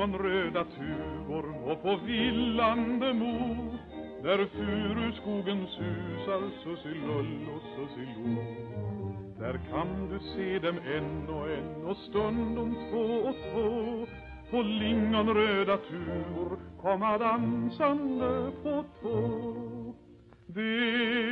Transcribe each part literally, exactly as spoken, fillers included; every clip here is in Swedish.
lingonröda tuvor och på villande mo, där furuskogen susar sussilull och sussilu. Där kan du se dem en och en och stundom två och två, på lingonröda tuvor komma dansande på tå. Det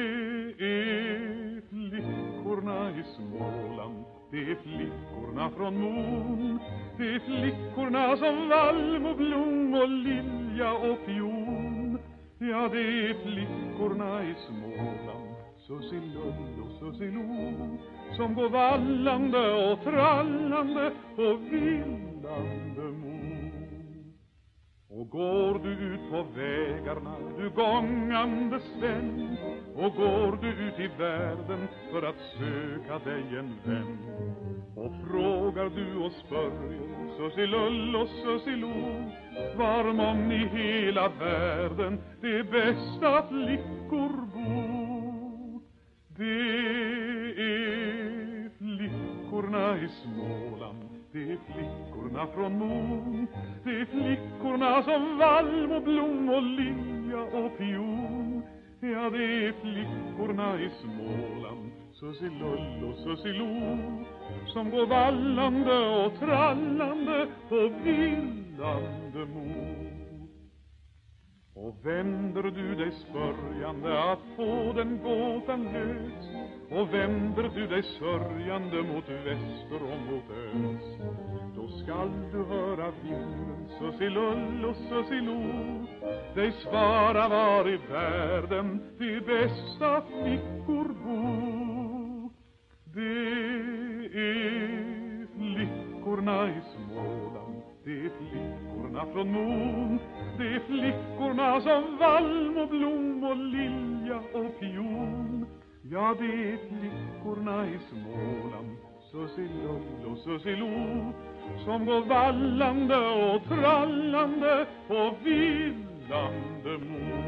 är flickorna i Småland, det är flickorna från Mon, det är flickorna som valm och blom och lilja och fion. Ja, det är flickorna i Småland, sussilull och sussilo, som går vallande och trallande på villande mo. Och går du ut på vägarna, du gångande Sven, och går du ut i världen för att söka dig en vän, och frågar du och spörjer sussilull och sussilo, varom om i hela världen de bästa flickor bor. Det är flickorna i Småland, det är flickorna från Mon, det är flickorna som valm och blom och lilja och fion. Ja, det är flickorna i Småland, sussilull och sussilo, som går vallande och trallande på villande mo. Och vänder du dig spörjande att få den gåtan lös, och vänder du dig sörjande mot väster och mot öst, då skall du höra vinden sussilull och sussilo dig svara var i världen de bästa flickor bor. Det är flickorna i Småland, det är flickorna från Mon, det är flickorna som valm och blom och lilja och fion. Ja, det är flickorna i Småland, sussilull och sussilo, som går vallande och trallande på villande mo.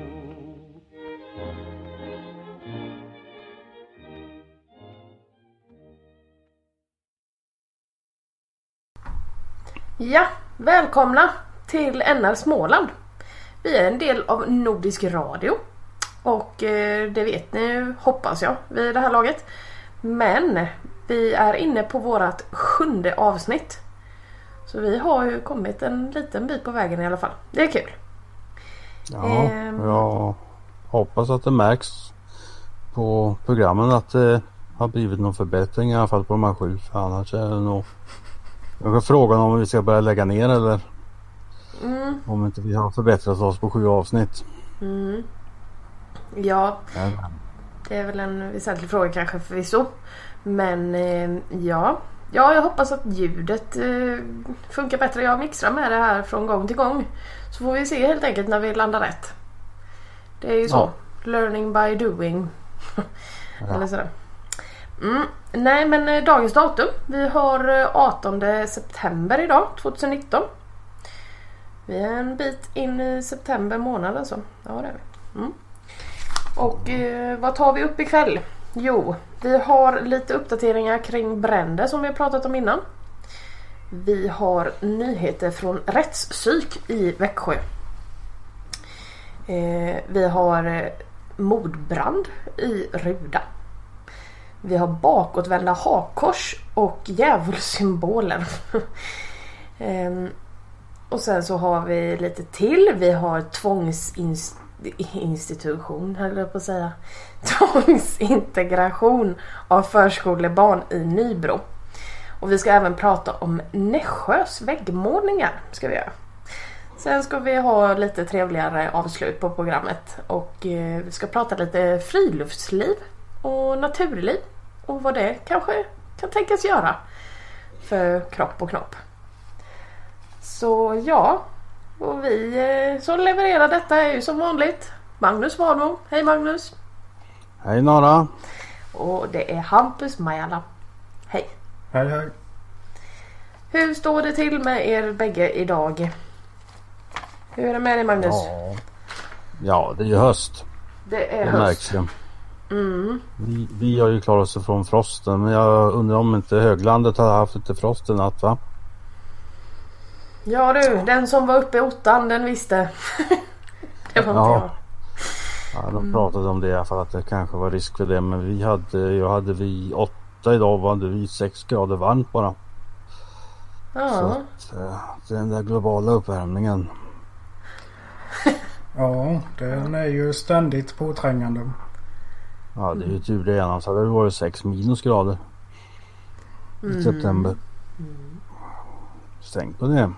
Ja, välkomna till N R Småland. Vi är en del av Nordisk Radio. Och eh, det vet ni, hoppas jag, vid det här laget. Men vi är inne på vårat sjunde avsnitt. Så vi har ju kommit en liten bit på vägen i alla fall. Det är kul. Ja, ehm. jag hoppas att det märks på programmen att det har blivit någon förbättring i alla fall på de här sju. För annars är det nog... Jag kan fråga om vi ska börja lägga ner eller mm. om inte vi har förbättrat oss på sju avsnitt. Mm. Ja, det är väl en väsentlig fråga kanske förvisso. Men eh, ja, ja, jag hoppas att ljudet eh, funkar bättre. Jag mixar med det här från gång till gång. Så får vi se helt enkelt när vi landar rätt. Det är ju så. Ja. Learning by doing. Ja. Eller sådär. Mm. Nej, men eh, dagens datum. Vi har eh, artonde september idag, tjugonitton. Vi är en bit in i september månad alltså. Ja, det är vi. Mm. Och eh, vad tar vi upp ikväll? Jo, vi har lite uppdateringar kring bränder som vi har pratat om innan. Vi har nyheter från rättspsyk i Växjö. Eh, vi har eh, mordbrand i Ruda. Vi har bakåtvända hakkors och djävulsymboler. eh, och sen så har vi lite till. Vi har tvångsinstitution. institution höll jag på att säga tvångsintegration av förskolebarn i Nybro. Och vi ska även prata om Nässjös väggmålningar ska vi göra. Sen ska vi ha lite trevligare avslut på programmet och eh, vi ska prata lite friluftsliv och naturliv och vad det kanske kan tänkas göra för kropp och knopp. Så ja, och vi eh, som levererar detta är ju som vanligt Magnus Warmo. Hej Magnus. Hej Nora. Och det är Hampus Majala. Hej. Hej hej. Hur står det till med er bägge idag? Hur är det med dig Magnus? Ja, ja det är ju höst. Det är det höst. Märks ju. Mm. Vi, vi har ju klarat oss från frosten. Men jag undrar om inte höglandet har haft lite frost i natt va? Ja du, den som var uppe i ottan, den visste. Det var ja. inte jag. Ja, de pratade om det i alla fall, att det kanske var risk för det. Men vi hade, jag hade vi åtta idag, var hade vi sex grader varmt bara. Ja. Så att, äh, den där globala uppvärmningen. Ja, den är ju ständigt påträngande. Ja, det är ju tur det, annars hade det varit sex minusgrader i mm. september. Mm. Stängt på det. Mm.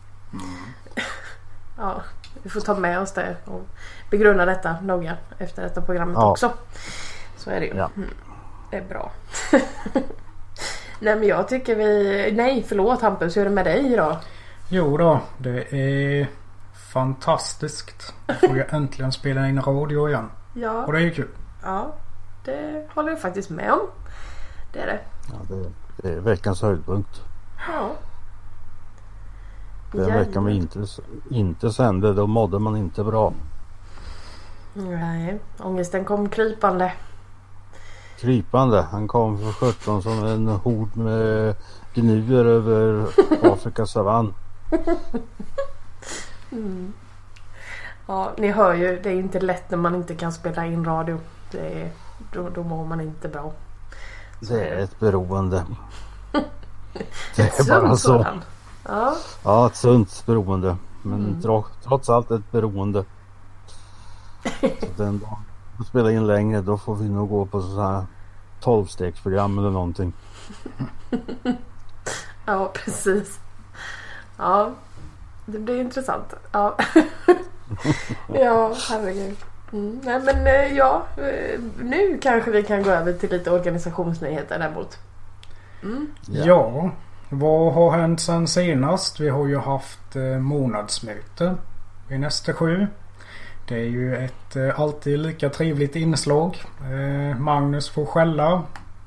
Ja, vi får ta med oss det och begrunda detta noga efter detta programmet ja. också. Så är det ju. Ja. Mm. Det är bra. Nej, men jag tycker vi... Nej, förlåt Hampus, hur är det med dig idag? Jo då, det är fantastiskt. Jag får ju äntligen spela in radio igen. Ja. Och det är ju kul. Ja, det håller jag faktiskt med om. Det är det. Ja, det, det är veckans höjdpunkt. Ja. Den veckan vi inte, inte sände, då mådde man inte bra. Nej, ångesten kom krypande. Krypande, han kom för sjutton som en hord med gnuer över Afrikas savann. Mm. Ja, ni hör ju, det är inte lätt när man inte kan spela in radio. Det är, då, då mår man inte bra. Det är ett beroende. Det är bara så. Sådan. Ja. Ja, ett sunt beroende. Men mm. tro, trots allt ett beroende. Så den dagen vi spelar in längre, då får vi nog gå på så här tolvstegsprogram eller någonting. Ja, precis. Ja, det blir intressant. Ja, ja herregud. Mm. Nej, men ja, nu kanske vi kan gå över till lite organisationsnyheter däremot. Mm. Ja. ja, vad har hänt sen senast? Vi har ju haft eh, månadsmöte i nästa sju. Det är ju ett eh, alltid lika trevligt inslag. Eh, Magnus får skälla.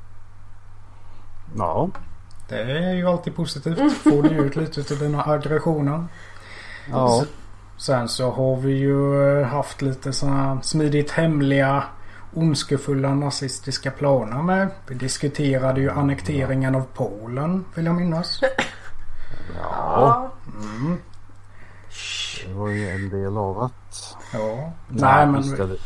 Ja. Det är ju alltid positivt. Får du ut lite till dina aggressioner. Ja. Sen så har vi ju haft lite såna smidigt hemliga ondskefulla nazistiska planer med. Vi diskuterade ju annekteringen av Polen, vill jag minnas. Ja. Mm. Det var ju en del av att... Ja. Nej, Nej men... Vi...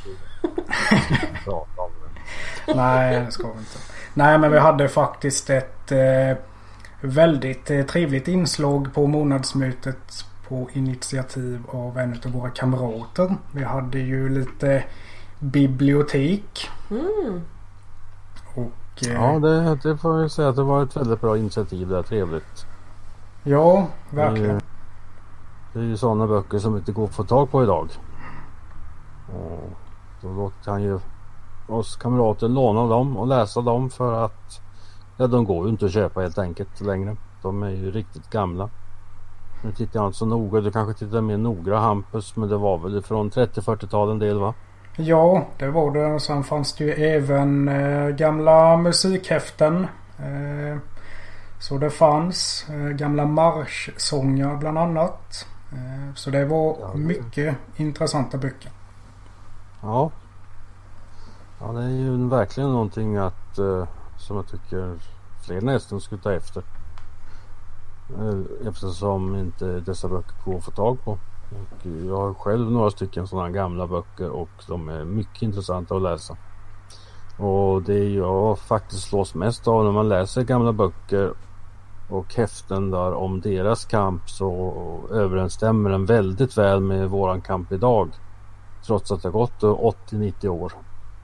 Nej, det ska vi inte. Nej, men vi hade faktiskt ett eh, väldigt eh, trevligt inslag på månadsmötet på initiativ av en av våra kamrater. Vi hade ju lite bibliotek. Mm. Och, eh, ja, det, det får jag säga att det var ett väldigt bra initiativ. Det är trevligt. Ja, verkligen. Det, det är ju sådana böcker som inte går att få tag på idag. Och då kan ju oss kamrater låna dem och läsa dem, för att ja, de går ju inte att köpa helt enkelt längre. De är ju riktigt gamla. Nu tittar jag inte så noga. Du kanske tittar mer noga, Hampus, men det var väl från trettio-fyrtiotalet en del, va? Ja, det var det. Sen fanns det ju även eh, gamla musikhäften. Eh, så det fanns eh, gamla marschsånger bland annat. Eh, så det var ja, det... mycket intressanta böcker. Ja. Ja, det är ju verkligen någonting att eh, som jag tycker fler nästan skulle ta efter. Eh, eftersom inte dessa böcker går att få tag på. Och jag har själv några stycken sådana gamla böcker och de är mycket intressanta att läsa. Och det jag faktiskt slås mest av när man läser gamla böcker och häften där om deras kamp, så överensstämmer den väldigt väl med våran kamp idag. Trots att det har gått åttio till nittio år.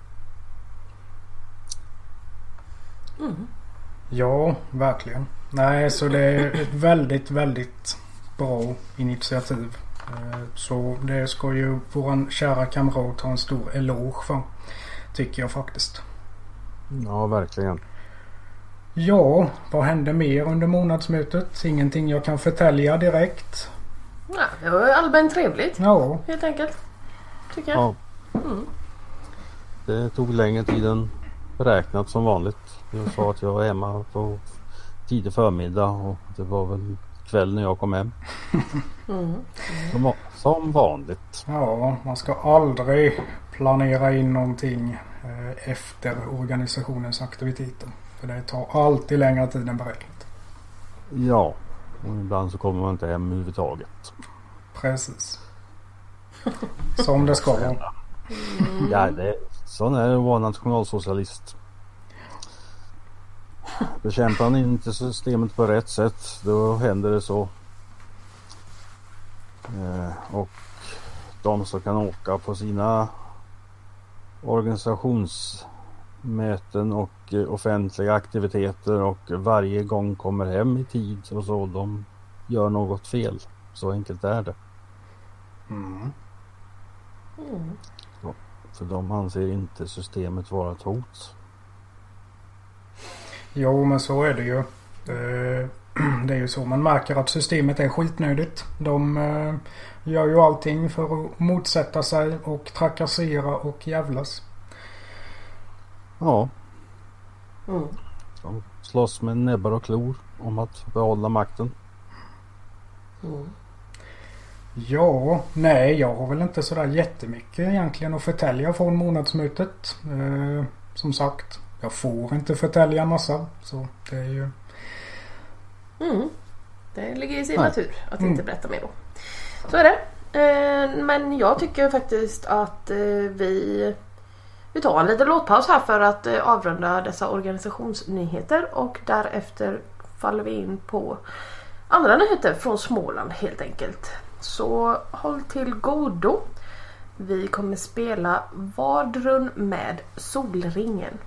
Mm. Ja, verkligen. Nej, så det är ett väldigt, väldigt bra initiativ. Så det ska ju våran kära kamrat ha en stor eloge för, tycker jag faktiskt. Ja, verkligen. Ja, vad hände mer under månadsmötet? Ingenting jag kan förtälja direkt. Ja, det var allmänt trevligt. Ja. Helt enkelt. Tycker jag. Ja. Mm. Det tog längre tid än beräknat som vanligt. Jag sa att jag var hemma på tidig förmiddag och det var väl kväll när jag kom hem. Mm. Mm. Som, som vanligt. Ja, man ska aldrig planera in någonting eh, efter organisationens aktiviteter. För det tar alltid längre tid än beräknat. Ja, Och ibland så kommer man inte hem överhuvudtaget. Precis. Som det ska vara. Mm. Ja, det, sån är det att vara nationalsocialist. Bekämpar ni inte systemet på rätt sätt, då händer det så. Eh, och de som kan åka på sina organisationsmöten och eh, offentliga aktiviteter och varje gång kommer hem i tid och så, de gör något fel. Så enkelt är det. Mm. Mm. Så, för de anser inte systemet vara ett hot. Jo, men så är det ju. Det är ju så man märker att systemet är skitnödigt. De gör ju allting för att motsätta sig och trakassera och jävlas. Ja. Mm. De slåss med näbbar och klor om att behålla makten. Mm. Ja, nej, jag har väl inte sådär jättemycket egentligen att förtälja från månadsmötet. Eh, som sagt, jag får inte förtälja massa. Så det är ju... Mm. Det ligger i sin Nej. natur att Mm. inte berätta mer då. Så är det. Eh, men jag tycker faktiskt att eh, vi, vi tar en liten låtpaus här för att eh, avrunda dessa organisationsnyheter. Och därefter faller vi in på andra nyheter från Småland helt enkelt. Så håll till godo. Vi kommer spela Vardrun med Solringen.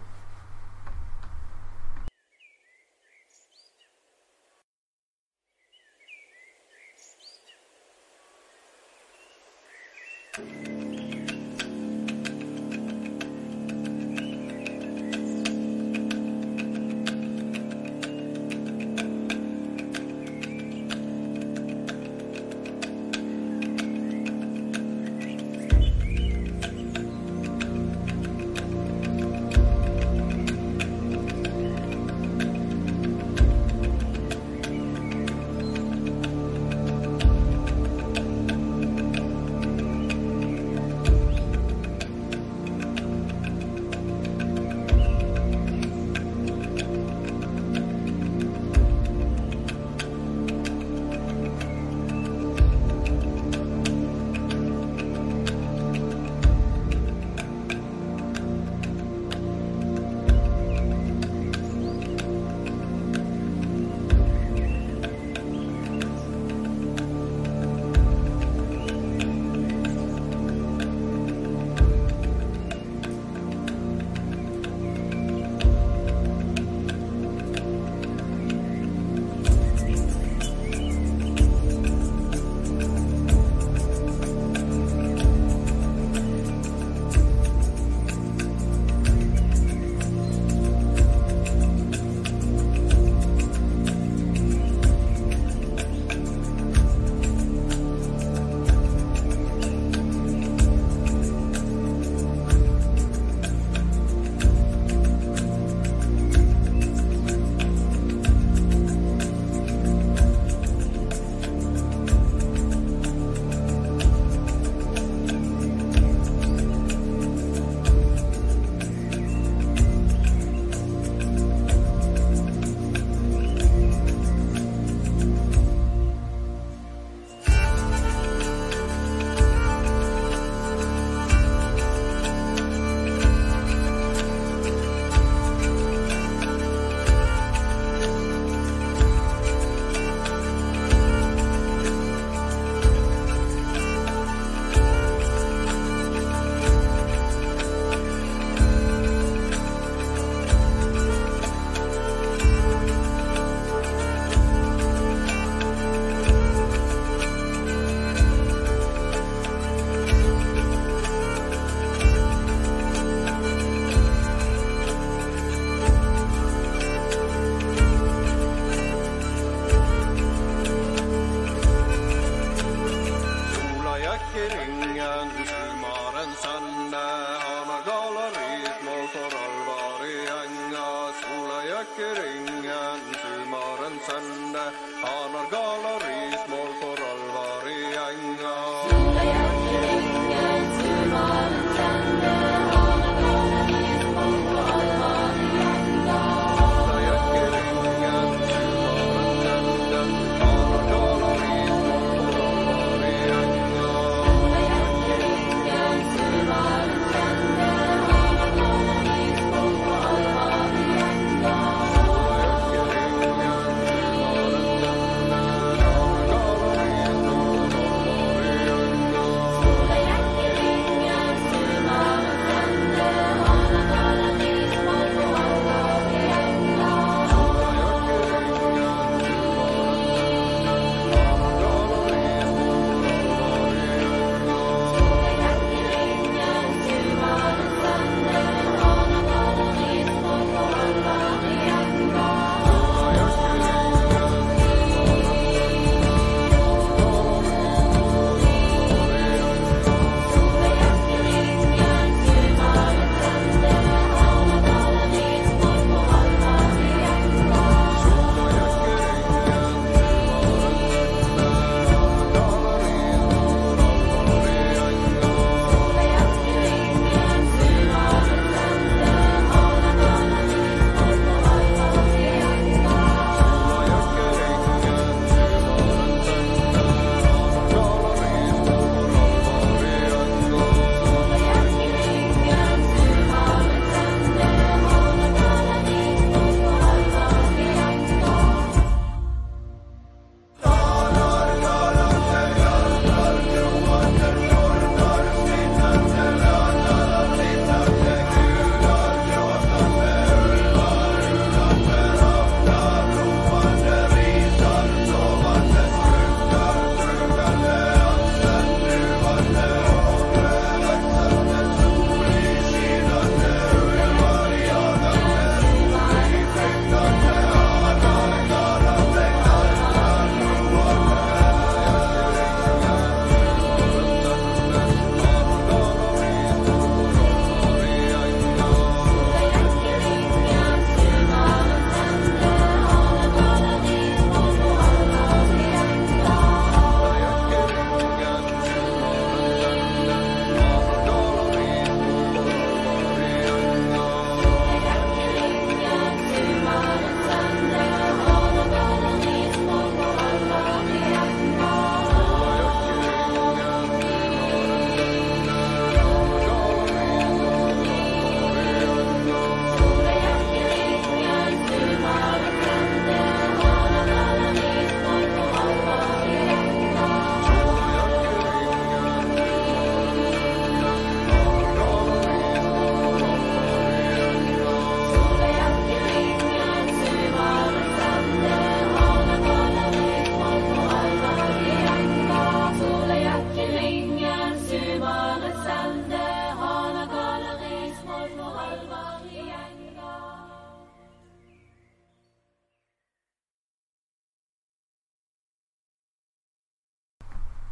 All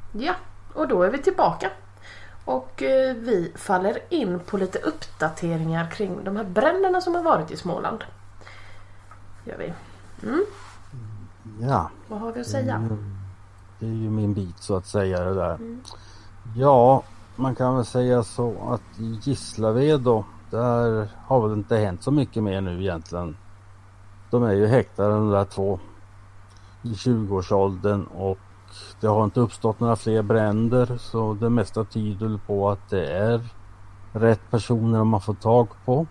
Ja, och då är vi tillbaka. Och eh, vi faller in på lite uppdateringar kring de här bränderna som har varit i Småland. Gör vi. Mm. Ja. Vad har vi att säga? Det är, ju, det är ju min bit så att säga det där. Mm. Ja, man kan väl säga så att i Gislaved då, där har väl inte hänt så mycket mer nu egentligen. De är ju häktade de där två i tjugoårsåldern och det har inte uppstått några fler bränder, så det mesta tyder på att det är rätt personer man får tag på.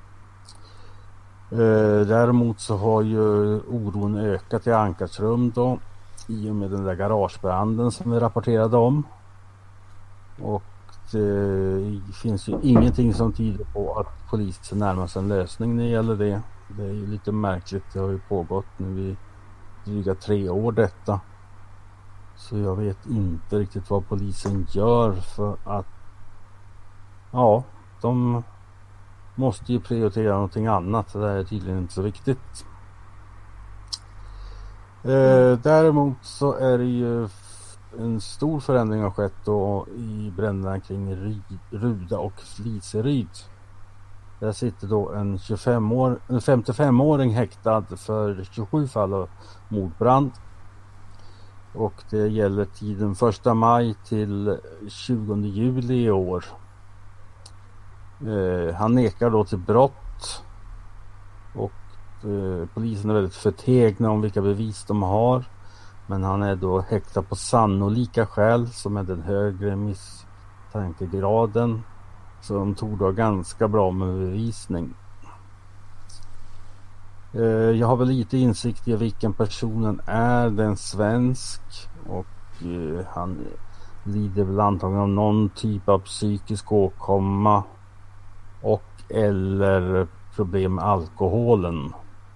Eh, däremot så har ju oron ökat i Ankarsrum då i och med den där garagebranden som vi rapporterade om. Och det finns ju ingenting som tyder på att polisen närmar sig en lösning när det gäller det. Det är ju lite märkligt, det har ju pågått nu i dryga tre år detta. Så jag vet inte riktigt vad polisen gör för att ja, de måste ju prioritera någonting annat. Det är tydligen inte så viktigt. Eh, däremot så är det ju en stor förändring har skett då i bränderna kring Ruda och Fliseryd. Där sitter då en, tjugofem år, en femtiofemåring häktad för tjugosju fall av mordbrand. Och det gäller tiden första maj till tjugonde juli i år. Eh, han nekar då till brott. Och eh, polisen är väldigt förtegna om vilka bevis de har. Men han är då häktad på sannolika skäl som är den högre misstankegraden. Så de tog då ganska bra med bevisning. Eh, jag har väl lite insikt i vilken personen är. Den svensk och eh, han lider väl antagligen av någon typ av psykisk åkomma och eller problem med alkoholen.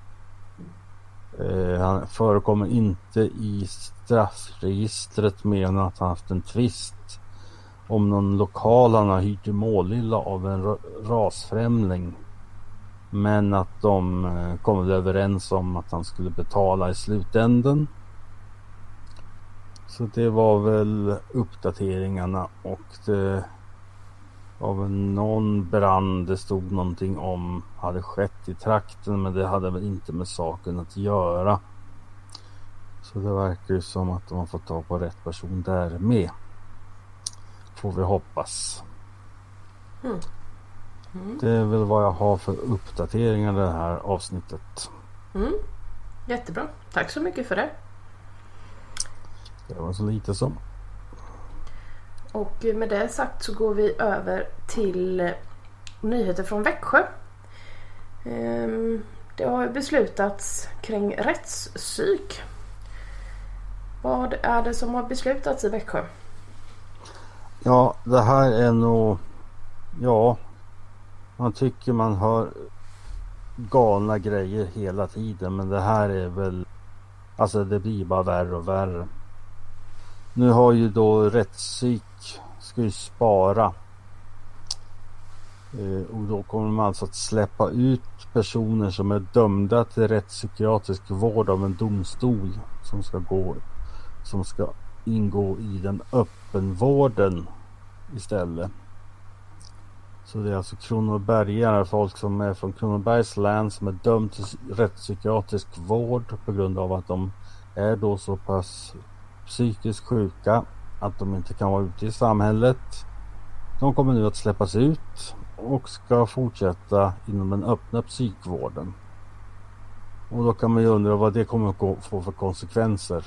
Eh, han förekommer inte i straffregistret mer än att han haft en tvist om någon lokal han har hyrt i Målilla av en rasfrämling. Men att de eh, kom överens om att han skulle betala i slutänden. Så det var väl uppdateringarna och det var väl någon brand det stod någonting om hade skett i trakten, men det hade väl inte med saken att göra. Så det verkar ju som att de har fått ta på rätt person där med. Får vi hoppas. Mm. Mm. Det är väl vad jag har för uppdateringar i det här avsnittet. Mm. Jättebra. Tack så mycket för det. Det var så lite som. Och med det sagt så går vi över till nyheter från Växjö. Det har beslutats kring rättspsyk. Vad är det som har beslutats i Växjö? Ja, det här är nog... Ja, man tycker man hör galna grejer hela tiden. Men det här är väl... Alltså det blir bara värre och värre. Nu har ju då rättspsyk ska ju spara. Eh, och då kommer man alltså att släppa ut personer som är dömda till rättspsykiatrisk vård av en domstol som ska gå som ska ingå i den öppenvården istället. Så det är alltså kronobergare, folk som är från Kronobergs län som är dömda till rättspsykiatrisk vård på grund av att de är då så pass psykiskt sjuka att de inte kan vara ute i samhället. De kommer nu att släppas ut och ska fortsätta inom den öppna psykvården. Och då kan man ju undra vad det kommer att få för konsekvenser.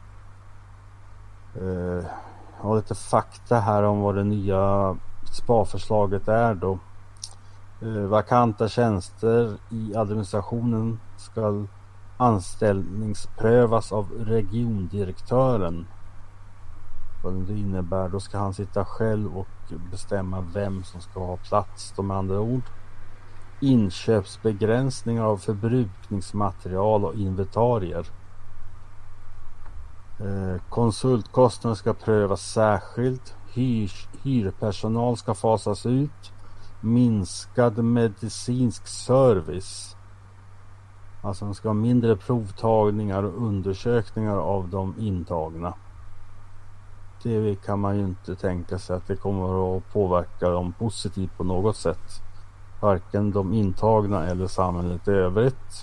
Eh, jag har lite fakta här om vad det nya sparförslaget är då. Eh, vakanta tjänster i administrationen ska anställningsprövas av regiondirektören. Vad det innebär, då ska han sitta själv och bestämma vem som ska ha plats. De andra ord. Inköpsbegränsningar av förbrukningsmaterial och inventarier. Eh, konsultkostnader ska prövas särskilt. Hyr, hyrpersonal ska fasas ut. Minskad medicinsk service. Alltså de ska ha mindre provtagningar och undersökningar av de intagna. det kan man ju inte tänka sig att det kommer att påverka dem positivt på något sätt. Varken de intagna eller samhället i övrigt.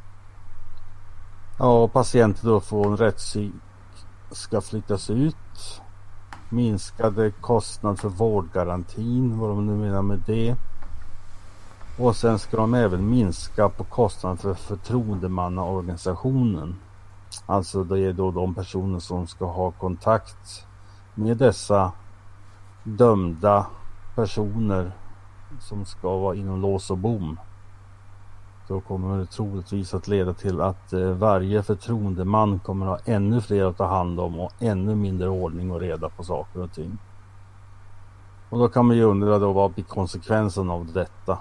Ja, patienter då får en rättspsyk ska flyttas ut. Minskade kostnad för vårdgarantin, vad de nu menar med det. Och sen ska de även minska på kostnaden för förtroendemannaorganisationen. Alltså det är då de personer som ska ha kontakt med dessa dömda personer som ska vara inom lås och bom. Då kommer det troligtvis att leda till att eh, varje förtroendeman kommer att ha ännu fler att ta hand om och ännu mindre ordning och reda på saker och ting. Och då kan man ju undra då, vad blir konsekvensen av detta?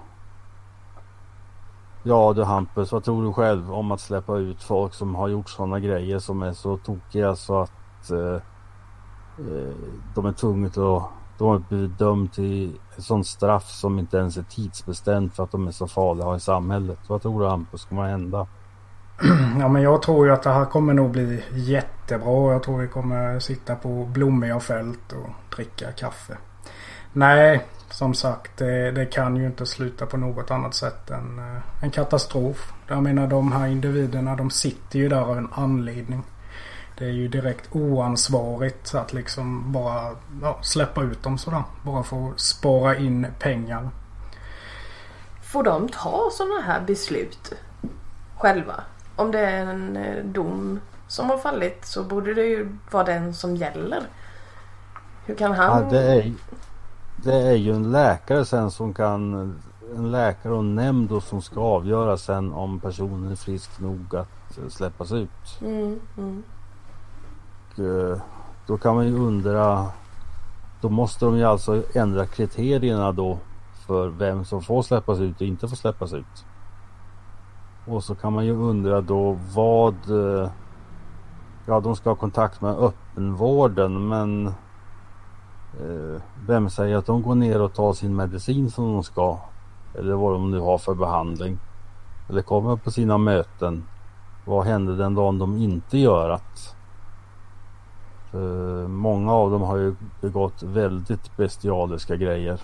Ja du Hampus, vad tror du själv om att släppa ut folk som har gjort sådana grejer som är så tokiga så att eh, eh, de är tvungna att de har blivit dömda till ett sånt straff som inte ens är tidsbestämt för att de är så farliga i samhället. Vad tror du Hampus kommer att hända? Ja, men jag tror ju att det här kommer nog bli jättebra. Jag tror vi kommer sitta på blommiga fält och dricka kaffe. Nej, som sagt, det, det kan ju inte sluta på något annat sätt än uh, en katastrof. Jag menar, de här individerna, de sitter ju där av en anledning. Det är ju direkt oansvarigt att liksom bara ja, släppa ut dem sådär. Bara få spara in pengar. Får de ta sådana här beslut själva? Om det är en dom som har fallit så borde det ju vara den som gäller. Hur kan han... Ja, det är, det är ju en läkare sen som kan... En läkare och en nämnd då som ska avgöra sen om personen är frisk nog att släppas ut. Mm, mm. Då kan man ju undra, då måste de ju alltså ändra kriterierna då för vem som får släppas ut och inte får släppas ut. Och så kan man ju undra då vad, ja de ska ha kontakt med öppenvården, men eh, vem säger att de går ner och tar sin medicin som de ska, eller vad de nu har för behandling, eller kommer på sina möten. Vad händer den dagen de inte gör att Uh, många av dem har ju begått väldigt bestialiska grejer.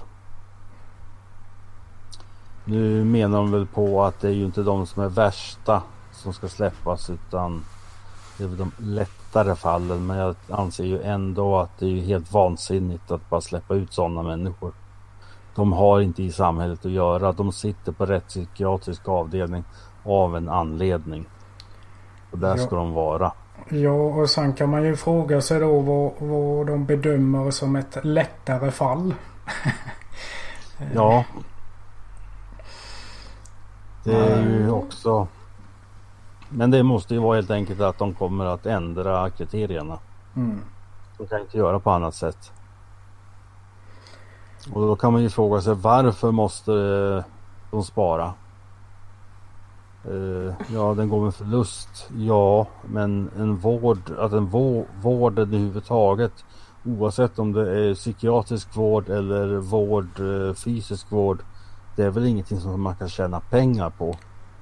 Nu menar de väl på att det är ju inte de som är värsta som ska släppas, utan det är väl de lättare fallen. Men jag anser ju ändå att det är ju helt vansinnigt att bara släppa ut sådana människor. De har inte i samhället att göra. De sitter på rättspsykiatrisk avdelning av en anledning. Och där ska ja. de vara. Ja, och sen kan man ju fråga sig då vad, vad de bedömer som ett lättare fall. Ja. Det är ju också... Men det måste ju vara helt enkelt att de kommer att ändra kriterierna. Mm. De kan inte göra på annat sätt. Och då kan man ju fråga sig, varför måste de spara? Uh, ja, den går med förlust. Ja, men en vård, att en vå, vård överhuvudtaget, oavsett om det är psykiatrisk vård eller vård, uh, fysisk vård, det är väl ingenting som man kan tjäna pengar på.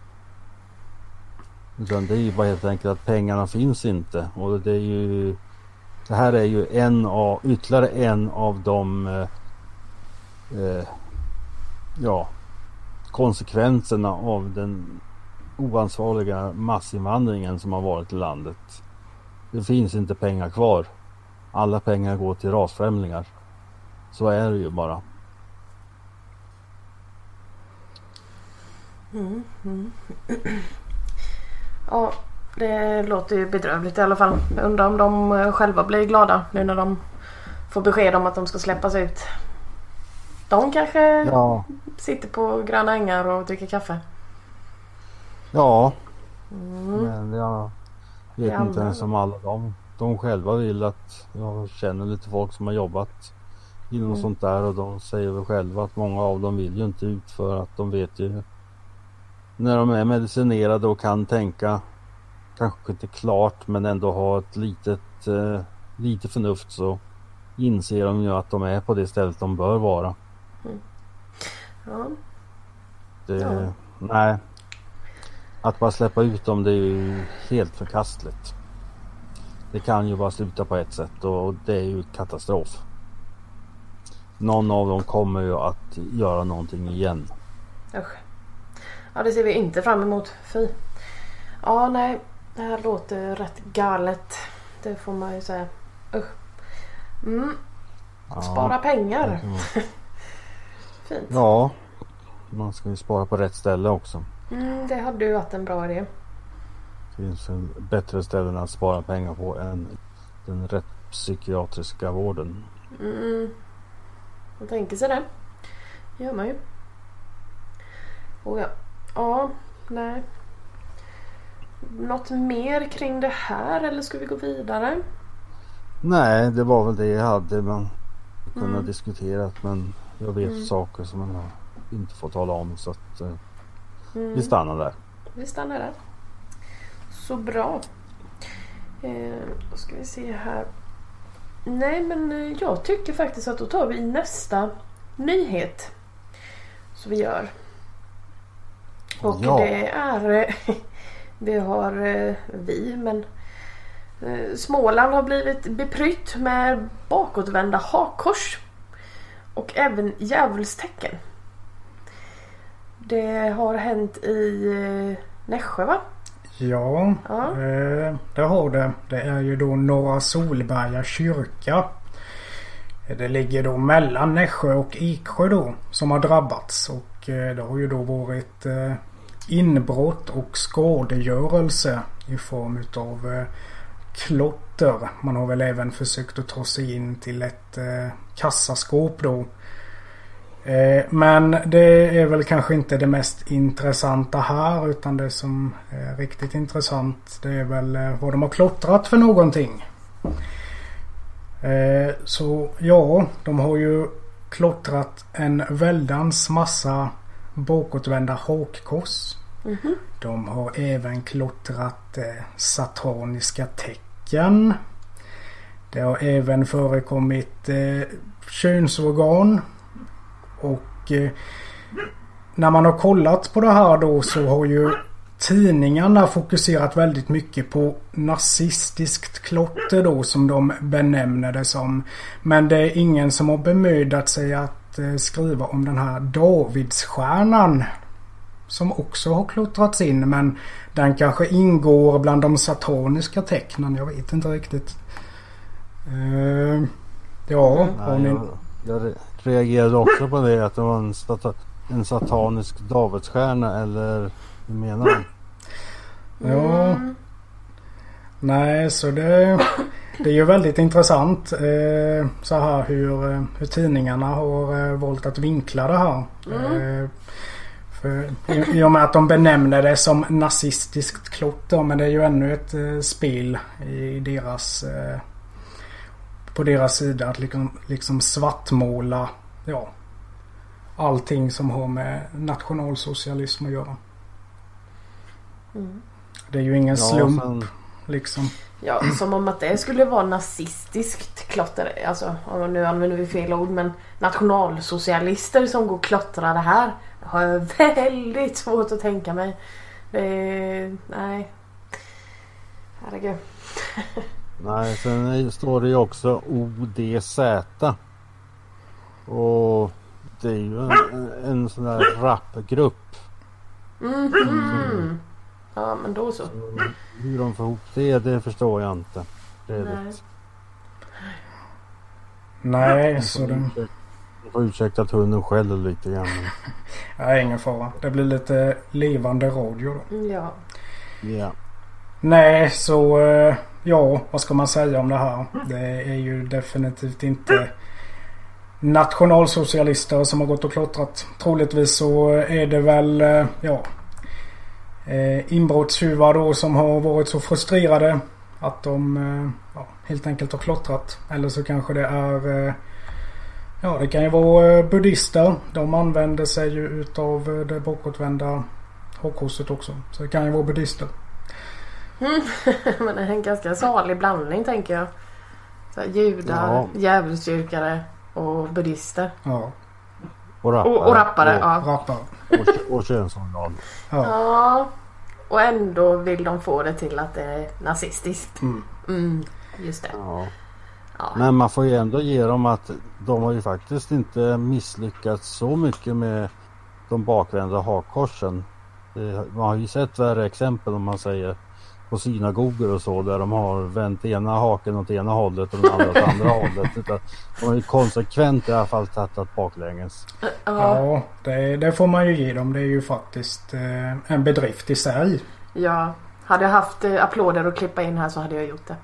Utan det är ju bara helt enkelt att pengarna finns inte. Och det är ju, det här är ju en av, ytterligare en av de uh, uh, ja, konsekvenserna av den oansvariga massinvandringen som har varit i landet. Det finns inte pengar kvar. Alla pengar går till rasfrämlingar. Så är det ju bara. Mm, mm. Ja, det låter ju bedrövligt i alla fall. Jag undrar om de själva blir glada nu när de får besked om att de ska släppas ut. De kanske ja. sitter på gröna ängar och dricker kaffe. Ja, mm. men jag vet ja, inte ens om alla de, de själva vill att jag känner lite folk som har jobbat inom mm. sånt där, och de säger väl själva att många av dem vill ju inte ut för att de vet ju när de är medicinerade och kan tänka, kanske inte klart men ändå ha ett litet eh, lite förnuft, så inser de ju att de är på det stället de bör vara. Mm. Ja. Det, ja. Nej. Att bara släppa ut dem, det är ju helt förkastligt. det kan ju bara sluta på ett sätt och det är ju katastrof. Någon av dem kommer ju att göra någonting igen. Usch. Ja, det ser vi inte fram emot. Fy. Ja, nej. Det här låter rätt galet. Det får man ju säga. Usch. Mm. Spara ja, pengar. Fint. Ja. Man ska ju spara på rätt ställe också. Mm, det hade ju varit en bra idé. Det finns en bättre ställen att spara pengar på än den rätt psykiatriska vården. Mm. Man tänker sig det. Gör man ju. Och ja. Ja, nej. Något mer kring det här eller ska vi gå vidare? Nej, det var väl det jag hade man kunnat mm. diskutera, men jag vet mm. saker som man inte får tala om så att eh, mm. vi stannar där. Vi stannar där. Så bra. Eh, då ska vi se här. Nej, men jag tycker faktiskt att då tar vi nästa nyhet. Så vi gör. Och ja. det är vi har vi men Småland har blivit beprytt med bakåtvända hakkors och även djävulstecken. Det har hänt i Nässjö, va? Ja, ja. Eh, det har det. Det är ju då Norra Solberga kyrka. Det ligger då mellan Nässjö och Eksjö då som har drabbats. Och eh, det har ju då varit eh, inbrott och skadegörelse i form utav eh, klotter. Man har väl även försökt att ta sig in till ett eh, kassaskåp då. Eh, men det är väl kanske inte det mest intressanta här, utan det som är riktigt intressant det är väl eh, vad de har klottrat för någonting. Eh, så ja, de har ju klottrat en väldans massa bakåtvända hakkors. Mm-hmm. De har även klottrat eh, sataniska tecken. Det har även förekommit eh, könsorgan. Och eh, när man har kollat på det här då så har ju tidningarna fokuserat väldigt mycket på nazistiskt klotter då som de benämner det som. Men det är ingen som har bemödat sig att eh, skriva om den här Davidsstjärnan som också har klottrats in, men den kanske ingår bland de sataniska tecknen. Jag vet inte riktigt. Uh, ja, Nej, ni... jag, jag reagerade också på det att det var en, sata, en satanisk Davidsstjärna, eller hur menar du? Ja. Mm. Nej, så det, det är ju väldigt intressant eh, så här hur, hur tidningarna har eh, valt att vinkla det här. Mm. Eh, För, i, I och med att de benämner det som nazistiskt klotter, men det är ju ännu ett eh, spel i deras eh, på deras sida att liksom, liksom svartmåla ja, allting som har med nationalsocialism att göra. Mm. Det är ju ingen ja, slump sen... liksom. Ja, som om att det skulle vara nazistiskt klotter. Alltså, nu använder vi fel ord, men nationalsocialister som går och klottrar det här har jag väldigt svårt att tänka mig. Det är, nej. Herregud. Nej, sen står det ju också O D Z. Och det är ju en, en sån där rapgrupp. Mm-hmm. Mm. Ja, men då så. så. Hur de får ihop det, det förstår jag inte. Det är Nej. Rätt. Nej, så det... Jag får ursäkta att hunden skäller lite grann. Nej, ingen fara. Det blir lite levande radio då. Ja. Ja. Nej, så ja, vad ska man säga om det här? Det är ju definitivt inte nationalsocialister som har gått och klottrat. Troligtvis så är det väl, ja, inbrottstjuvar då som har varit så frustrerade att de ja, helt enkelt har klottrat. Eller så kanske det är, ja, det kan ju vara buddhister. De använder sig ju utav det bakåtvända hakkorset också. Så det kan ju vara buddhister. Mm. Men det är en ganska salig blandning, tänker jag. Så här, judar, ja. Djävulsdyrkare och buddhister. Ja. Och rappare. Och, och rappare, och, ja. Rappare. Och, och könsorgan. Ja. Ja. Och ändå vill de få det till att det är nazistiskt. Mm. Mm. just det. Ja. Ja. Men man får ju ändå ge dem att de har ju faktiskt inte misslyckats så mycket med de bakvända hakkorsen. Det, man har ju sett värre exempel om man säger på synagogor och så där de har vänt ena haken åt ena hållet och den andra åt andra hållet. Utan de har ju konsekvent i alla fall tattat baklänges. Ja, Ja, det, det får man ju ge dem. Det är ju faktiskt eh, en bedrift i sig. ja. Hade jag haft eh, applåder att klippa in här så hade jag gjort det.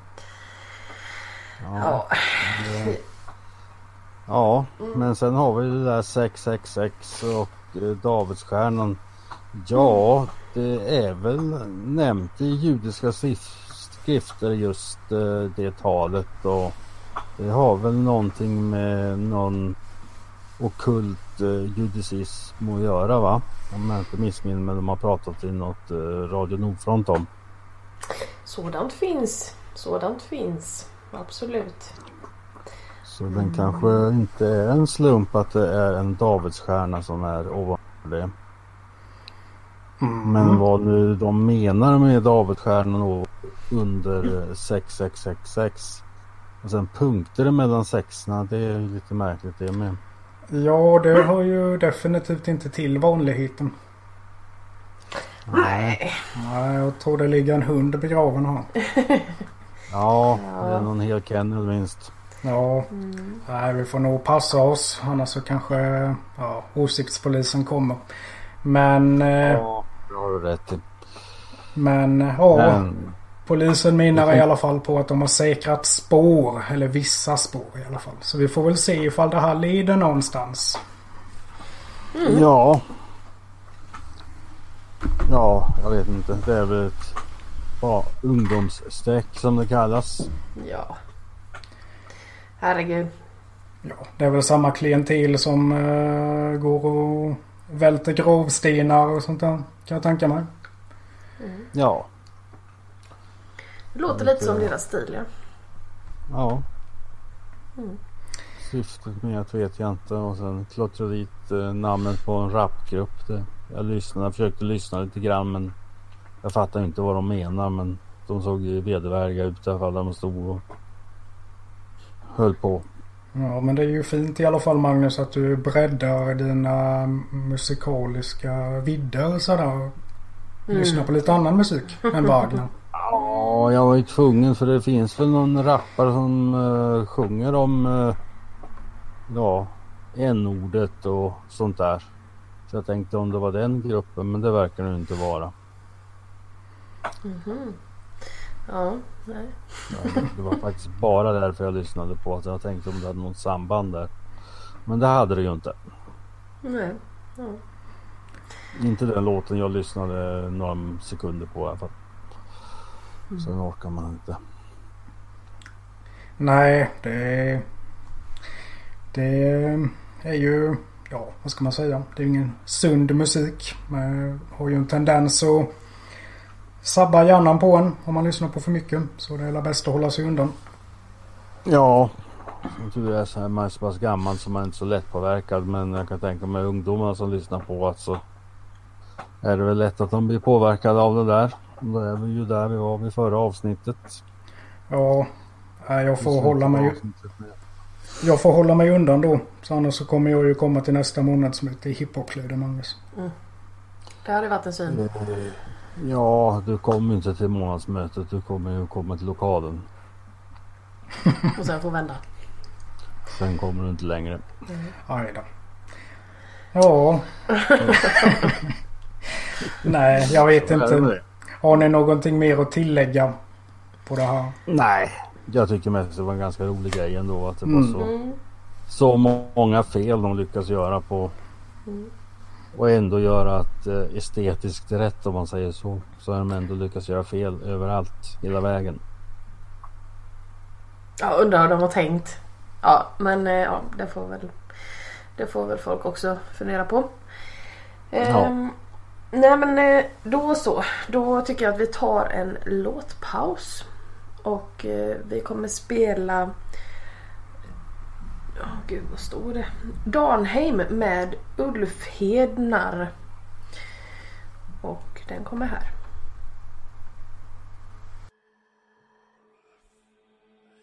Ja, Ja. det, ja men sen har vi det där sex sex sex och eh, Davidsstjärnan. Ja, det är väl nämnt i judiska skrifter just eh, det talet och det har väl någonting med någon ockult eh, judicism att göra, va? Om jag inte missminner mig, de har pratat i något eh, Radio Nordfront om. Sådant finns. Sådant finns. Absolut. Så den kanske inte är en slump att det är en Davidsstjärna som är ovanför det. Mm. Men vad nu de menar med Davidsstjärnan och under sex sex sex sex och sen punkter mellan sexorna, det är ju lite märkligt det med. Ja, det har ju definitivt inte till vanligheten. Nej. Nej, jag tror det ligger en hund begraven här. Ja, det är någon hel kennel minst. Ja, Mm. nej, vi får nog passa oss. Annars så kanske ja, åsiktspolisen kommer. Men, eh, Ja, det har du rätt i. men ja, Men, polisen menar i alla fall på att de har säkrat spår. Eller vissa spår i alla fall. Så vi får väl se ifall det här leder någonstans. ja. Ja, jag vet inte. Det är väl ett ja, ungdomssträck som det kallas. Ja. Herregud. Ja, det är väl samma klientel som eh, går och välter grovstenar och sånt där. Kan jag tänka mig. Ja, Det låter lite som deras stil, ja. ja. Mm. Syftet med att vet jag inte. Och sen klottra dit eh, namnet på en rapgrupp. Det, jag lyssnade, jag försökte lyssna lite grann men jag fattar inte vad de menar. Men de såg ju vedervärdiga ut i alla fall där de stod och höll på. Ja, men det är ju fint i alla fall, Magnus, att du breddar dina musikaliska vidder sådär. Lyssna på lite annan musik än Wagner. Ja, jag var ju tvungen för det finns väl någon rappare som uh, sjunger om uh, ja, n-ordet och sånt där. Så jag tänkte om det var den gruppen, men det verkar det inte vara. Mhm. Ja, nej. Ja, det var faktiskt bara därför jag lyssnade på att jag tänkte om det hade något samband där. Men det hade det ju inte. Nej. Ja. Inte den låten jag lyssnade några sekunder på i alla fall. Mm. Sen orkar man inte. Nej, det, det är ju, ja vad ska man säga, det är ingen sund musik. Man har ju en tendens att sabba hjärnan på en om man lyssnar på för mycket. Så det är bäst att hålla sig undan. Ja, jag tror det är så här, man är så pass gammal så man är inte så lättpåverkad. Men jag kan tänka mig ungdomarna som lyssnar på att så är det väl lätt att de blir påverkade av det där. Då är vi ju där vi var vid förra avsnittet. Ja, jag får hålla mig jag får hålla mig undan då. Så annars så kommer jag ju komma till nästa månadsmöte i hiphop-kläder, Magnus. Mm. Det hade varit en syn. Ja, du kommer inte till månadsmötet. Du kommer ju komma till lokalen. Och sen får vända. Sen kommer du inte längre. Mm. Aj då. Ja. Nej, jag vet inte. Har ni någonting mer att tillägga på det här? Nej, jag tycker mest det var en ganska rolig grej ändå. Att det Mm. var så, Mm. så många fel de lyckas göra på. Mm. Och ändå göra ett eh, estetiskt rätt om man säger så. Så har de ändå lyckats göra fel överallt, hela vägen. Ja, undrar hur de har tänkt. Ja, men eh, ja, det får väl det får väl folk också fundera på. Ehm, Ja. Nej men eh, då så. Då tycker jag att vi tar en låtpaus. Och eh, vi kommer spela Ja, oh, gud vad står det? Danheim med Ulf Hednar. Och den kommer här.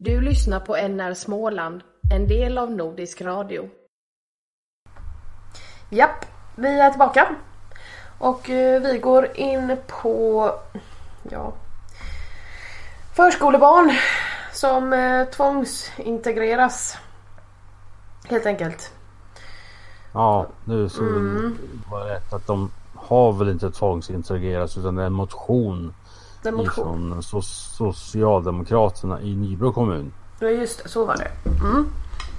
Du lyssnar på N R Småland, en del av Nordisk Radio. Japp, vi är tillbaka. Och eh, vi går in på ja, förskolebarn som eh, tvångsintegreras. Helt enkelt. Ja, nu så Mm. var det rätt att de har väl inte tvångsintegreras utan det är en motion, Den motion. från so- Socialdemokraterna i Nybro kommun. Ja, just det, så var det. Mm.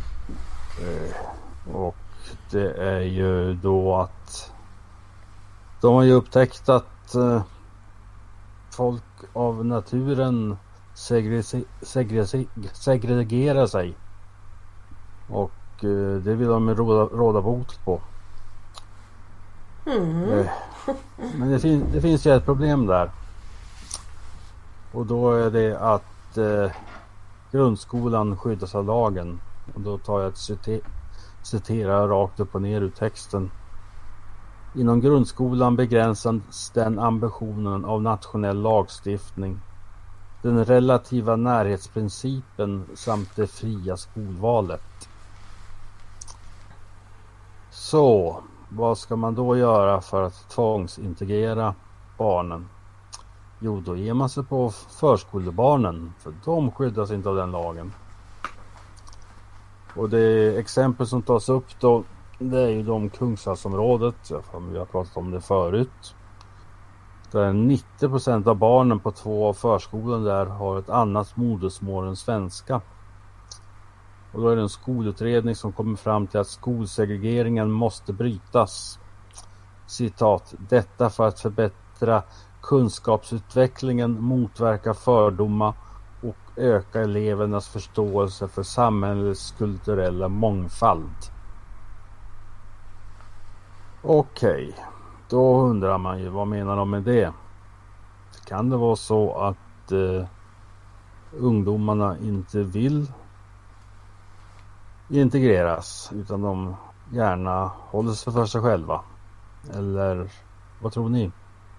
Och det är ju då att de har ju upptäckt att eh, folk av naturen segre- segre- segregerar sig. Och eh, det vill de råda, råda bot på. Mm. Eh, men det, fin- det finns ju ett problem där. Och då är det att eh, grundskolan skyddas av lagen. Och då tar jag ett cite- citera rakt upp och ner ur texten. Inom grundskolan begränsas den ambitionen av nationell lagstiftning, den relativa närhetsprincipen samt det fria skolvalet. Så, vad ska man då göra för att tvångsintegrera barnen? Jo, då ger man sig på förskolebarnen, för de skyddas inte av den lagen. Och det exempel som tas upp då, det är ju de Kungshallsområdet, vi har pratat om det förut. Där nittio procent av barnen på två av förskolan där har ett annat modersmål än svenska. Och då är det en skolutredning som kommer fram till att skolsegregeringen måste brytas. Citat, detta för att förbättra kunskapsutvecklingen, motverka fördomar och öka elevernas förståelse för samhällets kulturella mångfald. Okej, då undrar man ju vad menar de med det? Kan det vara så att eh, ungdomarna inte vill integreras utan de gärna håller sig för sig själva? Eller vad tror ni?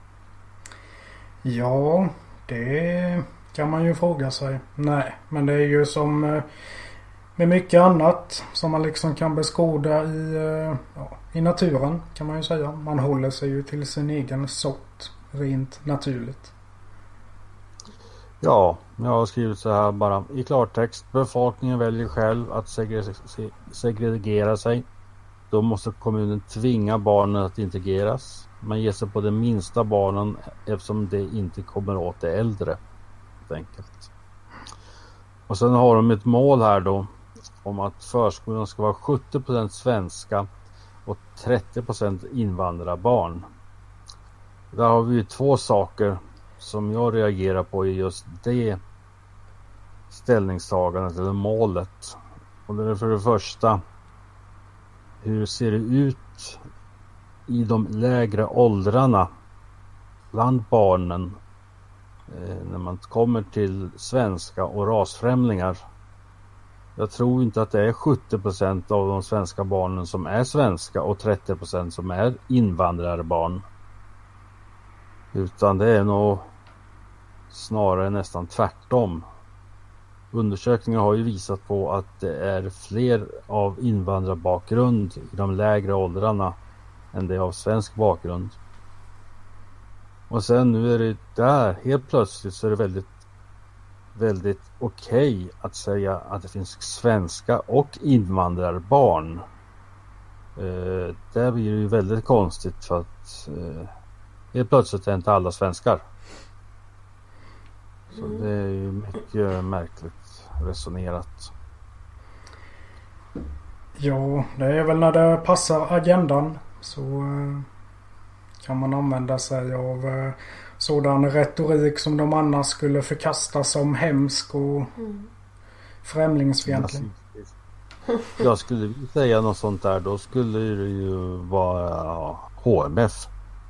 Ja, det kan man ju fråga sig. Nej, men det är ju som eh, med mycket annat som man liksom kan beskåda i, eh, ja, i naturen kan man ju säga. Man håller sig ju till sin egen sort rent naturligt. Ja, jag har skrivit så här bara. I klartext, befolkningen väljer själv att segre- segregera sig. Då måste kommunen tvinga barnen att integreras. Man ger sig på de minsta barnen eftersom det inte kommer åt de äldre. Helt enkelt. Och sen har de ett mål här då om att förskolan ska vara sjuttio procent svenska och trettio procent invandrarbarn. Där har vi ju två saker som jag reagerar på i just det ställningstagandet eller målet. Och det är för det första, hur ser det ut i de lägre åldrarna bland barnen eh, när man kommer till svenska och rasfrämlingar? Jag tror inte att det är sjuttio procent av de svenska barnen som är svenska och trettio procent som är invandrarbarn. Utan det är nog snarare nästan tvärtom. Undersökningar har ju visat på att det är fler av invandrarbakgrund i de lägre åldrarna än det av svensk bakgrund. Och sen nu är det där, helt plötsligt så är det väldigt väldigt okej okay att säga att det finns svenska och invandrarbarn. Eh, det blir ju väldigt konstigt för att eh, helt plötsligt är inte alla svenskar. Så det är ju mycket märkligt resonerat. Ja, det är väl när det passar agendan så eh, kan man använda sig av eh, sådan retorik som de annars skulle förkasta som hemsk och mm. främlingsfientlig. Jag skulle säga något sånt där, då skulle det ju vara H M F.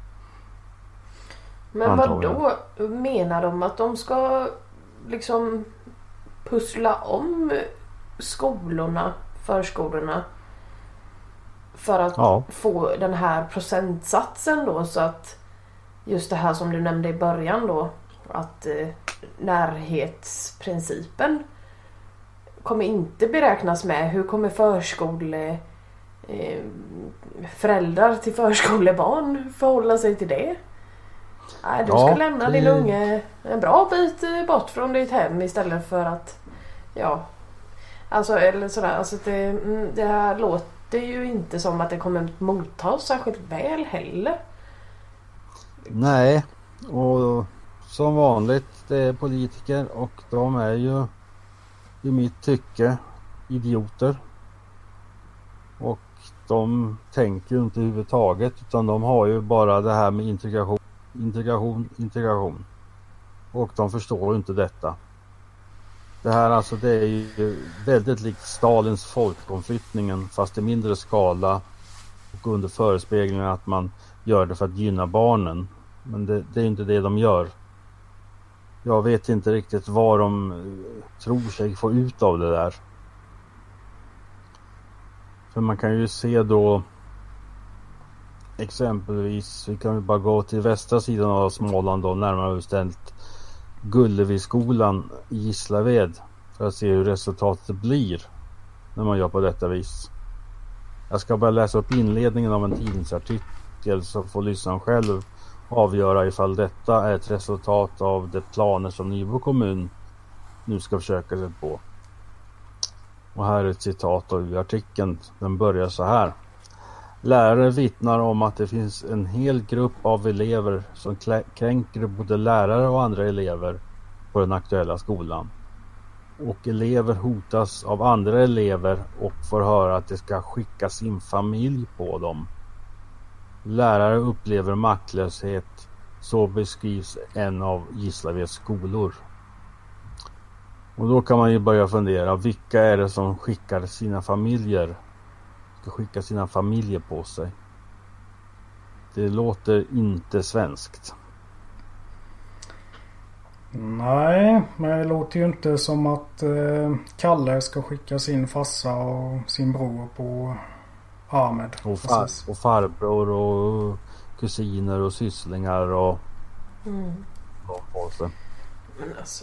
Men vad då menar de att de ska liksom pussla om skolorna, förskolorna för att ja. få den här procentsatsen då, så att just det här som du nämnde i början då, att eh, närhetsprincipen kommer inte beräknas med. Hur kommer förskole eh, föräldrar till förskolebarn förhålla sig till det? Nej, du Ja, ska lämna det- din unge en bra bit eh, bort från ditt hem istället för att ja, alltså eller sådär, alltså det, mm, det här låter ju inte som att det kommer mottas särskilt väl heller. Nej, och som vanligt det är politiker och de är ju i mitt tycke idioter. Och de tänker ju inte överhuvudtaget utan de har ju bara det här med integration, integration, integration. Och de förstår ju inte detta. Det här alltså det är ju väldigt likt Stalins folkomflyttningen fast i mindre skala och under förespeglingen att man gör det för att gynna barnen. Men det, det är inte det de gör. Jag vet inte riktigt vad de eh, tror sig få ut av det där. För man kan ju se då exempelvis, vi kan ju bara gå till västra sidan av Småland då, närmare bestämt Gulleviskolan i Gislaved för att se hur resultatet blir när man gör på detta vis. Jag ska bara läsa upp inledningen av en tidningsartikel så får lyssnaren själv avgöra ifall detta är ett resultat av de planer som Nybro kommun nu ska försöka sig på. Och här är ett citat ur artikeln. Den börjar så här. Lärare vittnar om att det finns en hel grupp av elever som klä- kränker både lärare och andra elever på den aktuella skolan. Och elever hotas av andra elever och får höra att de ska skicka sin familj på dem. Lärare upplever maktlöshet, så beskrivs en av Gislaveds skolor. Och då kan man ju börja fundera, vilka är det som skickar sina familjer? Ska skicka sina familjer på sig. Det låter inte svenskt. Nej, men det låter ju inte som att eh, Kalle ska skicka sin farsa och sin bror på Ahmed. Och, far, och farbror och kusiner och sysslingar och Mm. och på sig. Men alltså...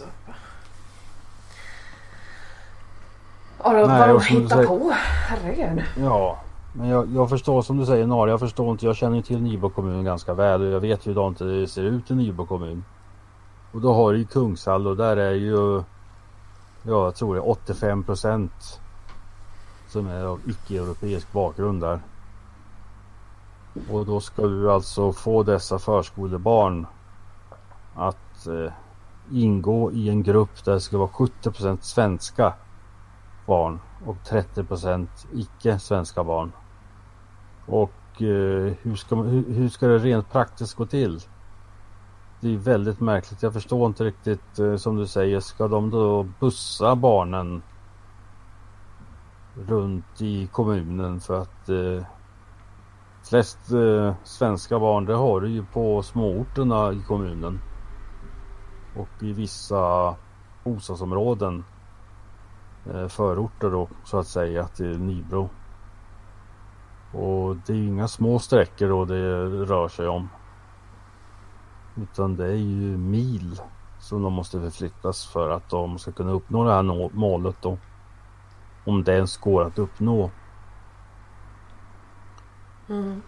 Ja, det Nej, var och de som du hitta säger- på. Herregud. Ja, men jag, jag förstår som du säger Nara, jag förstår inte, jag känner ju till Nybro kommun ganska väl och jag vet ju hur det inte ser ut i Nybro kommun. Och då har du ju Kungshall och där är ju, ja jag tror det är åttiofem procent som är av icke-europeisk bakgrund där. Och då ska du alltså få dessa förskolebarn att eh, ingå i en grupp där det ska vara sjuttio procent svenska barn och trettio procent icke-svenska barn. Och eh, hur, ska man, hur, hur ska det rent praktiskt gå till? Det är väldigt märkligt. Jag förstår inte riktigt eh, som du säger. Ska de då bussa barnen runt i kommunen för att eh, flest eh, svenska barn det har du ju på småorterna i kommunen. Och i vissa bostadsområden förorter då så att säga till Nybro. Och det är ju inga små sträckor då det rör sig om. Utan det är ju mil som de måste förflyttas för att de ska kunna uppnå det här målet då. Om det ens går att uppnå. Mm.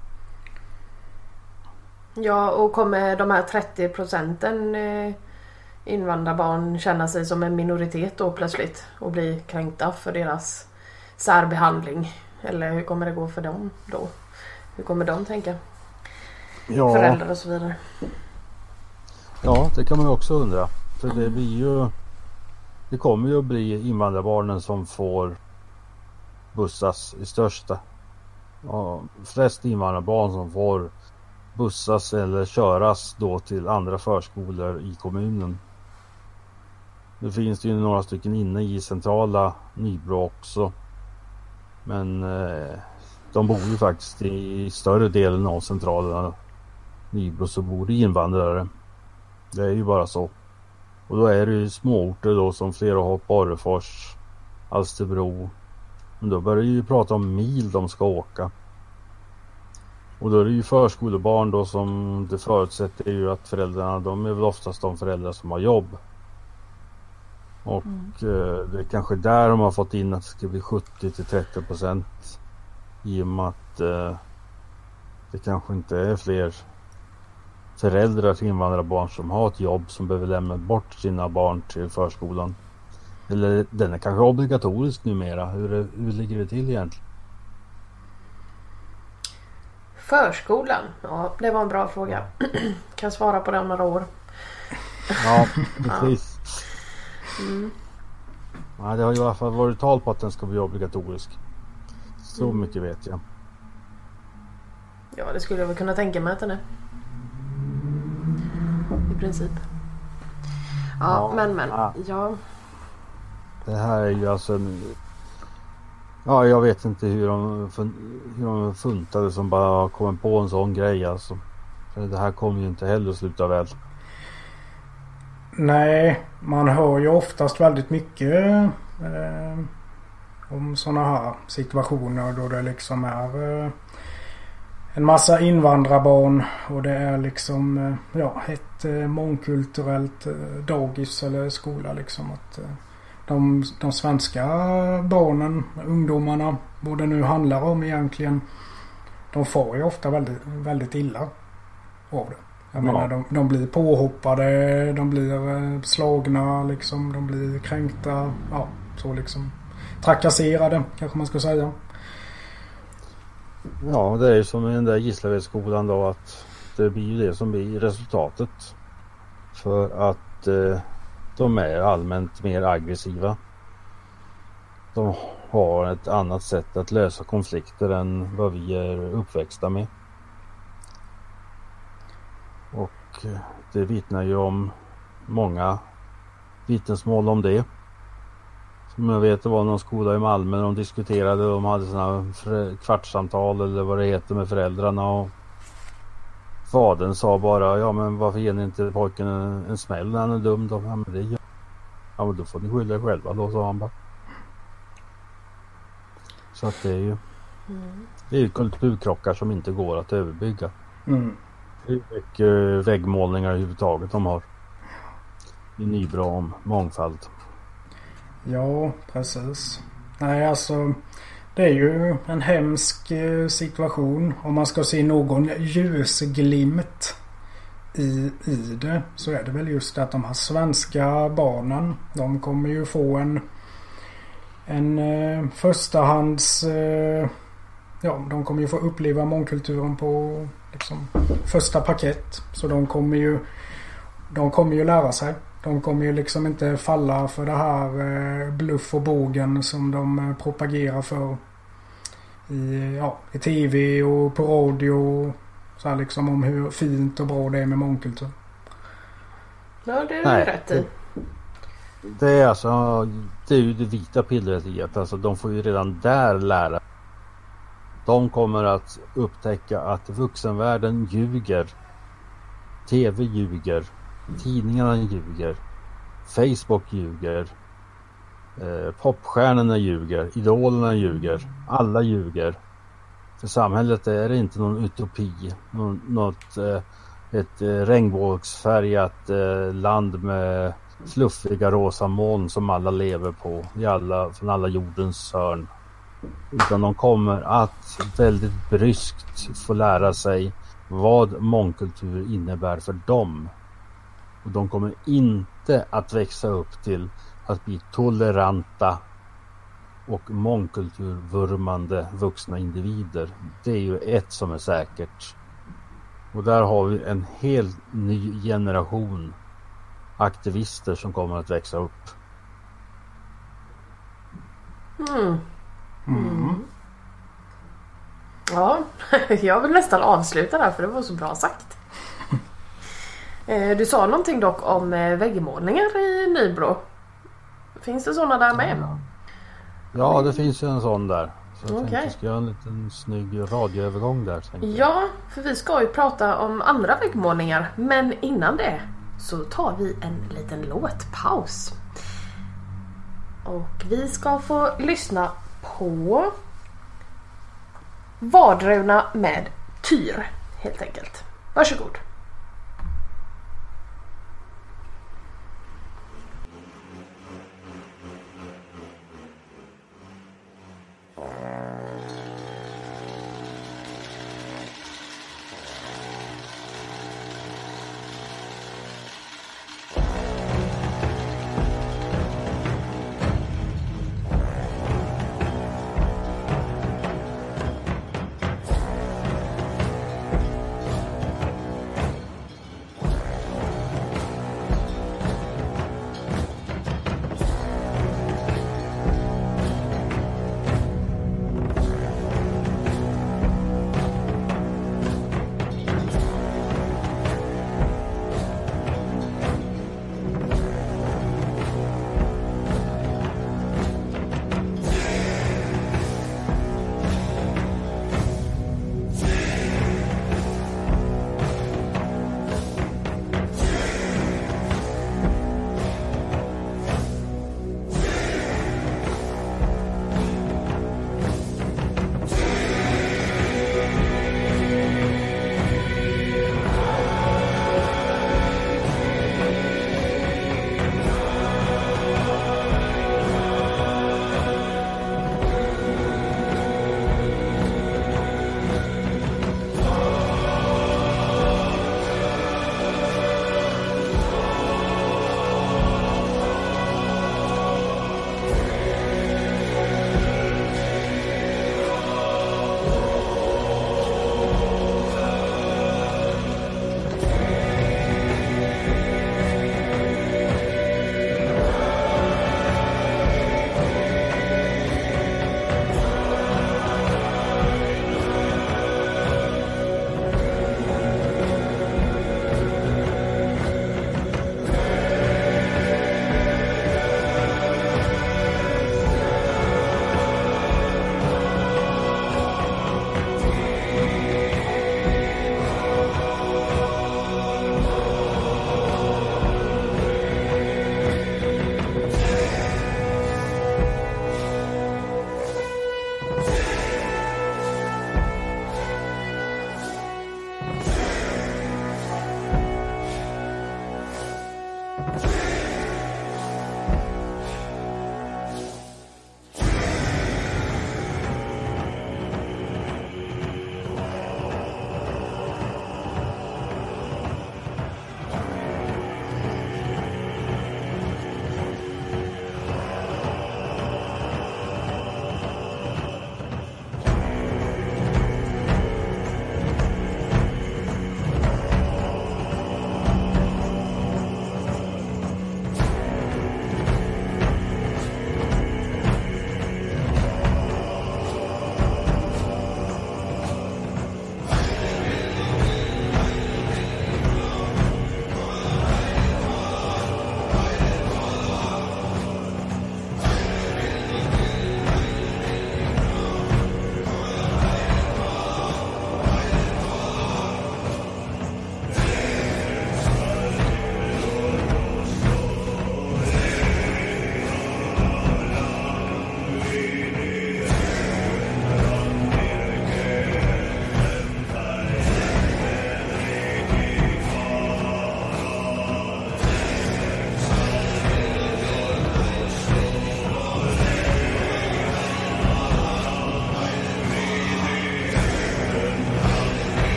Ja, och kommer de här trettio procenten eh, invandrarbarn känna sig som en minoritet då plötsligt och bli kränkta för deras särbehandling? Eller hur kommer det gå för dem då? Hur kommer de tänka? Ja, Föräldrar och så vidare. ja, det kan man ju också undra. För det blir ju, det kommer ju att bli invandrarbarnen som får bussas i största. Ja, flest invandrarbarn som får bussas eller köras då till andra förskolor i kommunen. Det finns ju några stycken inne i centrala Nybro också. Men eh, de bor ju faktiskt i större delen av centrala Nybro så bor det invandrare. Det är ju bara så. Och då är det ju småorter då som Flerahop, Orrefors, Alsterbro. Men då börjar ju prata om mil de ska åka. Och då är det ju förskolebarn då som det förutsätter ju att föräldrarna, de är väl oftast de föräldrar som har jobb. Och mm. eh, det är kanske där de har fått in att det ska bli sjuttio till trettio procent. I och med att eh, det kanske inte är fler föräldrar till invandrarbarn som har ett jobb som behöver lämna bort sina barn till förskolan. Eller den är kanske obligatorisk numera. Hur, är, hur ligger det till egentligen? Förskolan? Ja, det var en bra fråga. Kan svara på det om några år. Ja, precis. Ja. Mm. Ja, det har ju i alla fall varit tal på att den ska bli obligatorisk. Så mm. mycket vet jag. Ja, det skulle jag väl kunna tänka mig att den är. I princip. Ja, ja men men. Ja. ja. Det här är ju alltså en... Ja, jag vet inte hur de, hur de funtade som bara kommer på en sån grej alltså. För det här kommer ju inte heller att sluta väl. Nej, man hör ju oftast väldigt mycket eh, om såna här situationer då det liksom är eh, en massa invandrarbarn och det är liksom eh, ja, ett eh, mångkulturellt eh, dagis eller skola liksom att eh, de, de svenska barnen, ungdomarna, vad det nu handlar om egentligen, de får ju ofta väldigt, väldigt illa av det. Jag ja. menar, de, de blir påhoppade, de blir slagna, liksom, de blir kränkta, ja, så liksom trakasserade, kanske man ska säga. Ja, det är ju som i den där Gislavedsskolan då, att det blir ju det som blir resultatet. För att eh, de är allmänt mer aggressiva. De har ett annat sätt att lösa konflikter än vad vi är uppväxta med. Och det vittnar ju om många vittnesmål om det. Som jag vet, det var någon skola i Malmö, de diskuterade, de hade sådana kvartssamtal eller vad det heter med föräldrarna, och fadern sa bara, ja men varför ger ni inte pojken en, en smäll när han är dum då? Ja men det gör. Ja men då får ni skylla er själva då, sa han bara. Så att det är ju mm. det är ju kulturkrockar som inte går att överbygga. Mm. Hur mycket väggmålningar överhuvudtaget de har. Det är nybra om mångfald. Ja, precis. Nej, alltså det är ju en hemsk situation. Om man ska se någon ljusglimt i, i det, så är det väl just att de här svenska barnen, de kommer ju få en en eh, förstahands eh, ja, de kommer ju få uppleva mångkulturen på liksom första paket. Så de kommer ju de kommer ju lära sig. De kommer ju liksom inte falla för det här eh, bluff och bågen som de eh, propagerar för i, ja, i tv och på radio. Så här liksom om hur fint och bra det är med mångkultur. Ja, det är ju rätt i. Det är alltså, det är ju det vita pillret i att alltså, de får ju redan där lära. De kommer att upptäcka att vuxenvärlden ljuger. Tv ljuger. Tidningarna ljuger. Facebook ljuger. Eh, popstjärnorna ljuger. Idolerna ljuger. Alla ljuger. För samhället är det inte någon utopi. Någon, något, eh, ett eh, regnbågsfärgat eh, land med fluffiga rosa moln som alla lever på. I alla, från alla jordens hörn. Utan de kommer att väldigt bryskt få lära sig vad mångkultur innebär för dem. Och de kommer inte att växa upp till att bli toleranta och mångkulturvurmande vuxna individer. Det är ju ett som är säkert. Och där har vi en helt ny generation aktivister som kommer att växa upp. Mm. Mm. Ja, jag vill nästan avsluta där för det var så bra sagt. Du sa någonting dock om väggmålningar i Nybro. Finns det sådana där med? Ja, det finns ju en sån där. Så jag okay. tänkte ska göra en liten snygg radioövergång där. Ja, för vi ska ju prata om andra väggmålningar. Men innan det så tar vi en liten låtpaus. Och vi ska få lyssna på Vardruna med Tyr helt enkelt. Varsågod.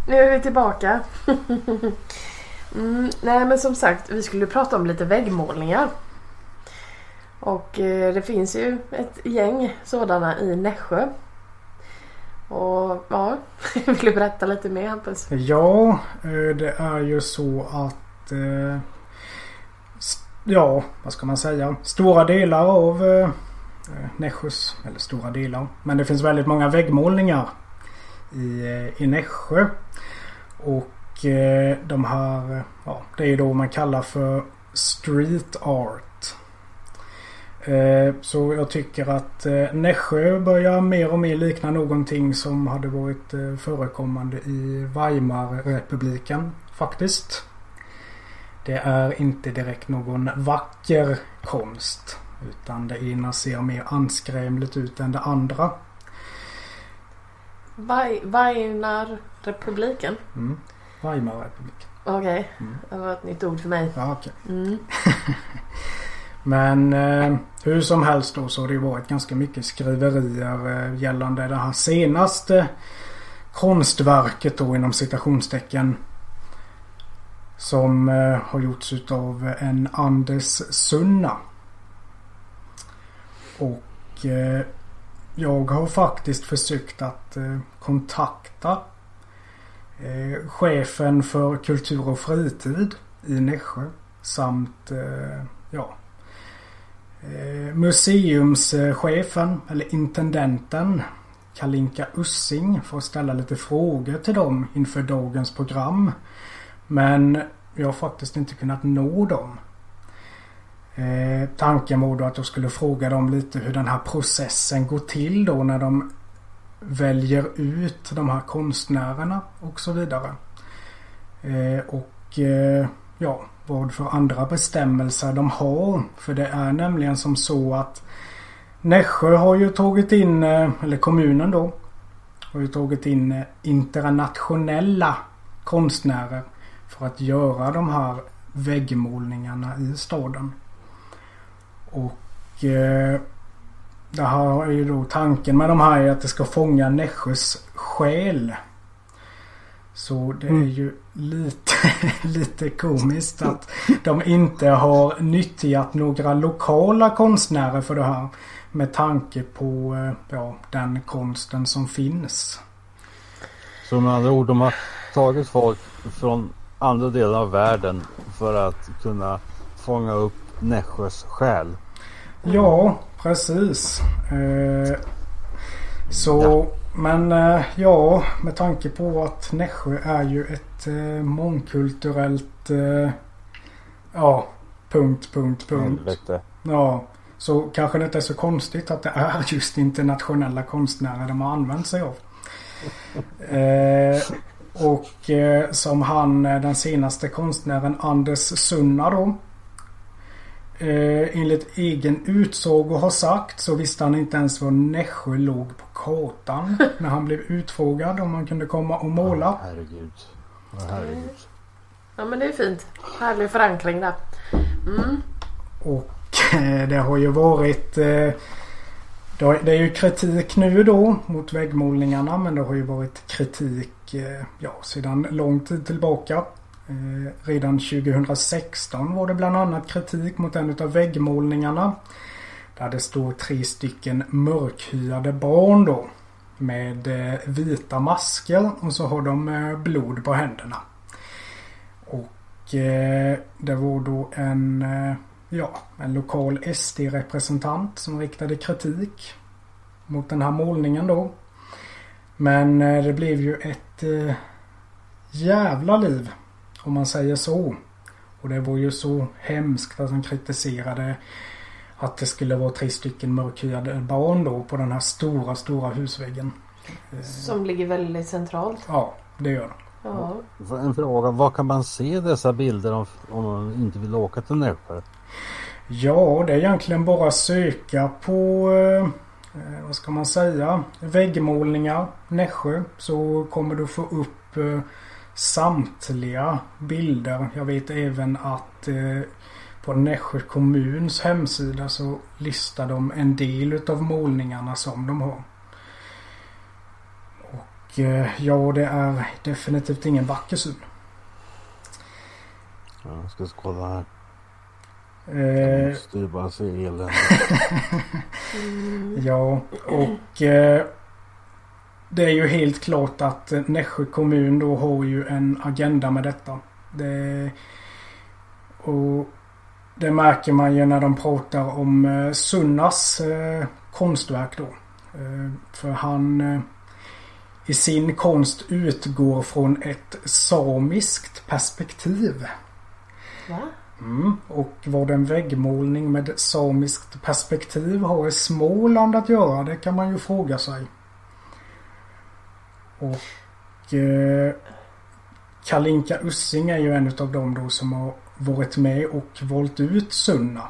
nu är vi tillbaka. mm, nej men som sagt, vi skulle prata om lite väggmålningar. Och eh, det finns ju ett gäng sådana i Nässjö. Och ja, vill du berätta lite mer, Hampus? Ja, det är ju så att eh, ja, vad ska man säga? Stora delar av eh, Nässjös, eller stora delar, men det finns väldigt många väggmålningar i, i Nässjö. Och eh, de här, ja, det är ju då man kallar för street art. Eh, så jag tycker att eh, Nässjö börjar mer och mer likna någonting som hade varit eh, förekommande i Weimarrepubliken faktiskt. Det är inte direkt någon vacker konst, utan det ena ser mer anskrämligt ut än det andra. Weimarrepubliken? Mm. Weimarrepubliken. Okej, okay. mm. Det var ett nytt ord för mig. Ja, okej. Okay. Mm. Men eh, hur som helst då så har det varit ganska mycket skriverier eh, gällande det här senaste konstverket då inom citationstecken. Som eh, har gjorts utav en Anders Sunna. Och eh, jag har faktiskt försökt att eh, kontakta eh, chefen för kultur och fritid i Nässjö. Samt eh, ja, eh, museumschefen eller intendenten Kalinka Ussing för att ställa lite frågor till dem inför dagens program. Men jag har faktiskt inte kunnat nå dem. Eh, tanken var då att jag skulle fråga dem lite hur den här processen går till då när de väljer ut de här konstnärerna och så vidare. Eh, och eh, ja, vad för andra bestämmelser de har. För det är nämligen som så att Nässjö har ju tagit in, eller kommunen då, har ju tagit in internationella konstnärer för att göra de här väggmålningarna i staden. Och eh, det här är ju då tanken med de här är att det ska fånga Nässjös själ. Så det är ju lite, lite komiskt att de inte har nyttjat några lokala konstnärer för det här. Med tanke på ja, den konsten som finns. Så med andra ord, de har tagit folk från andra delar av världen för att kunna fånga upp Nässjös själ. Ja, precis. Eh, så, ja. Men eh, ja, med tanke på att Nässjö är ju ett eh, mångkulturellt eh, ja, punkt, punkt, punkt. Helvete. Ja, så kanske det inte är så konstigt att det är just internationella konstnärer de har använt sig av. Eh, och eh, som han, den senaste konstnären Anders Sunna då, eh, enligt egen utsago har sagt, så visste han inte ens var Nässjö låg på kartan när han blev utfrågad om man kunde komma och måla. Oh, herregud. Oh, herregud. Ja, men det är fint. Härlig förankring där. Mm. Och eh, det har ju varit eh, det är ju kritik nu då mot väggmålningarna, men det har ju varit kritik eh, ja, sedan lång tid tillbaka. Eh, redan tjugohundrasexton var det bland annat kritik mot en av väggmålningarna. Där det står tre stycken mörkhyade barn då med eh, vita masker och så har de eh, blod på händerna. Och eh, det var då en eh, ja, en lokal S D-representant som riktade kritik mot den här målningen då. Men eh, det blev ju ett eh, jävla liv, om man säger så. Och det var ju så hemskt att han kritiserade att det skulle vara tre stycken mörkhyade barn då på den här stora, stora husväggen. Som ligger väldigt centralt. Ja, det gör det. Ja. En fråga, var kan man se dessa bilder om, om man inte vill åka till Nässjö? Ja, det är egentligen bara söka på, eh, vad ska man säga, väggmålningar Nässjö, så kommer du få upp eh, samtliga bilder. Jag vet även att eh, på Nässjö kommuns hemsida så listar de en del utav målningarna som de har. Och eh, ja, det är definitivt ingen vacker syn. Ja, jag ska skåda här. Eh, jag måste ju bara se elände. Ja, och eh, det är ju helt klart att Nässjö kommun då har ju en agenda med detta. Det, och det märker man ju när de pratar om eh, Sunnas eh, konstverk då. Eh, för han eh, i sin konst utgår från ett samiskt perspektiv. Va? Mm. Och vad en väggmålning med samiskt perspektiv har i Småland att göra, det kan man ju fråga sig. Och eh, Kalinka Ussing är ju en av dem då som har varit med och valt ut Sunna.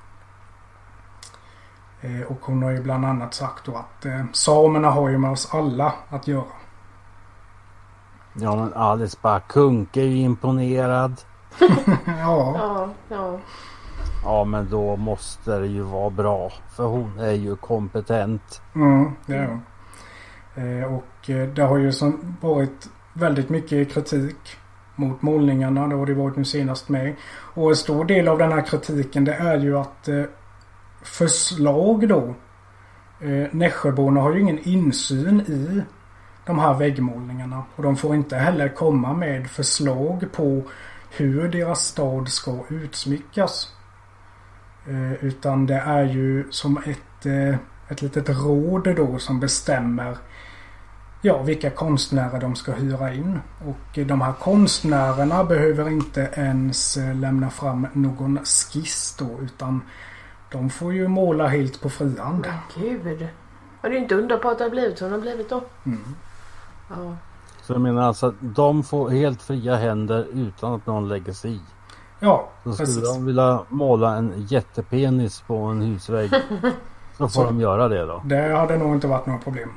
Eh, och hon har ju bland annat sagt då att eh, samerna har ju med oss alla att göra. Ja, men Alice Bah Kuhnke är ju imponerad. Ja. Ja, ja. Ja, men då måste det ju vara bra. För hon är ju kompetent. Mm, det är hon. Eh, och eh, det har ju som varit väldigt mycket kritik mot målningarna. Det har det varit nu senast med. Och en stor del av den här kritiken, det är ju att eh, förslag då. Eh, Nässjöborna har ju ingen insyn i de här väggmålningarna. Och de får inte heller komma med förslag på hur deras stad ska utsmyckas. Eh, utan det är ju som ett, eh, ett litet råd då som bestämmer ja, vilka konstnärer de ska hyra in. Och eh, de här konstnärerna behöver inte ens eh, lämna fram någon skiss då, utan de får ju måla helt på frihand. Men gud. Och det är inte undra på att det har blivit som det har blivit då. Mm. Ja. Så jag menar alltså att de får helt fria händer utan att någon lägger sig i. Ja, så skulle precis. de vilja måla en jättepenis på en husvägg så får så, de göra det då. Det hade nog inte varit något problem.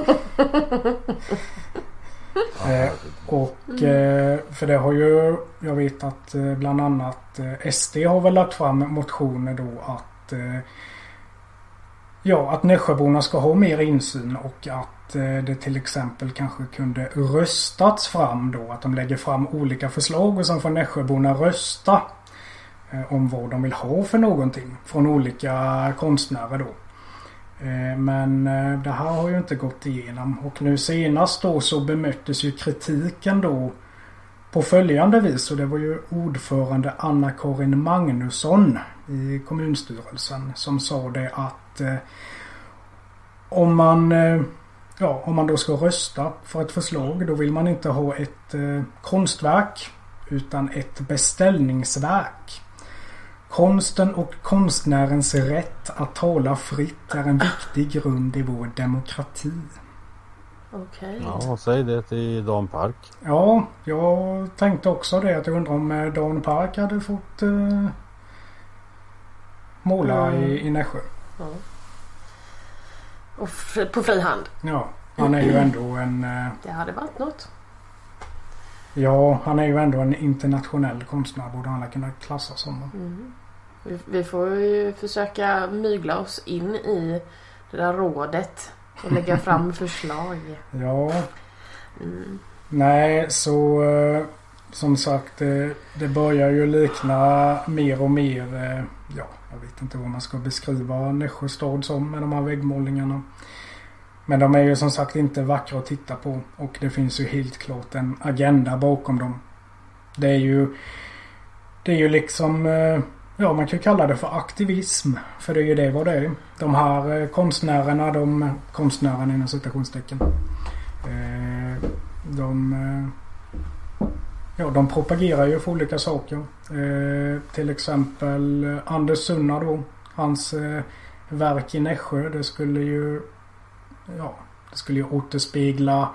eh, och eh, för det har ju, jag vet att eh, bland annat eh, S D har väl lagt fram motioner då att eh, ja, att Nässjöborna ska ha mer insyn och att eh, det till exempel kanske kunde röstats fram då. Att de lägger fram olika förslag och sen får Nässjöborna rösta eh, om vad de vill ha för någonting från olika konstnärer då. Eh, men eh, det här har ju inte gått igenom. Och nu senast då så bemöttes ju kritiken då på följande vis. Och det var ju ordförande Anna-Karin Magnusson i kommunstyrelsen som sa det att eh, om man eh, ja, om man då ska rösta för ett förslag, då vill man inte ha ett eh, konstverk utan ett beställningsverk. Konsten och konstnärens rätt att tala fritt är en viktig grund i vår demokrati. Okej. Ja, säg det till Dan Park. Ja, jag tänkte också det. Att jag undrar om Dan Park hade fått eh, måla mm. i, i Nässjö. Ja. Och fri, på fri hand. Ja, han är ju ändå en... Eh, det hade varit något. Ja, han är ju ändå en internationell konstnär. Borde alla kunna klassas som. Mm. Vi, vi får ju försöka mygla oss in i det där rådet och lägga fram förslag. Ja. Mm. Nej, så eh, som sagt eh, det börjar ju likna mer och mer eh, ja, jag vet inte vad man ska beskriva Nässjö stad som med de här väggmålningarna. Men de är ju som sagt inte vackra att titta på och det finns ju helt klart en agenda bakom dem. Det är ju det är ju liksom eh, ja, man kan kalla det för aktivism. För det är ju det vad det är. De här eh, konstnärerna, de konstnärerna inom citationstecken. Eh, de, eh, ja, de propagerar ju för olika saker. Eh, till exempel eh, Anders Sunna då. Hans eh, verk i Nässjö. Det skulle ju ja, det skulle ju återspegla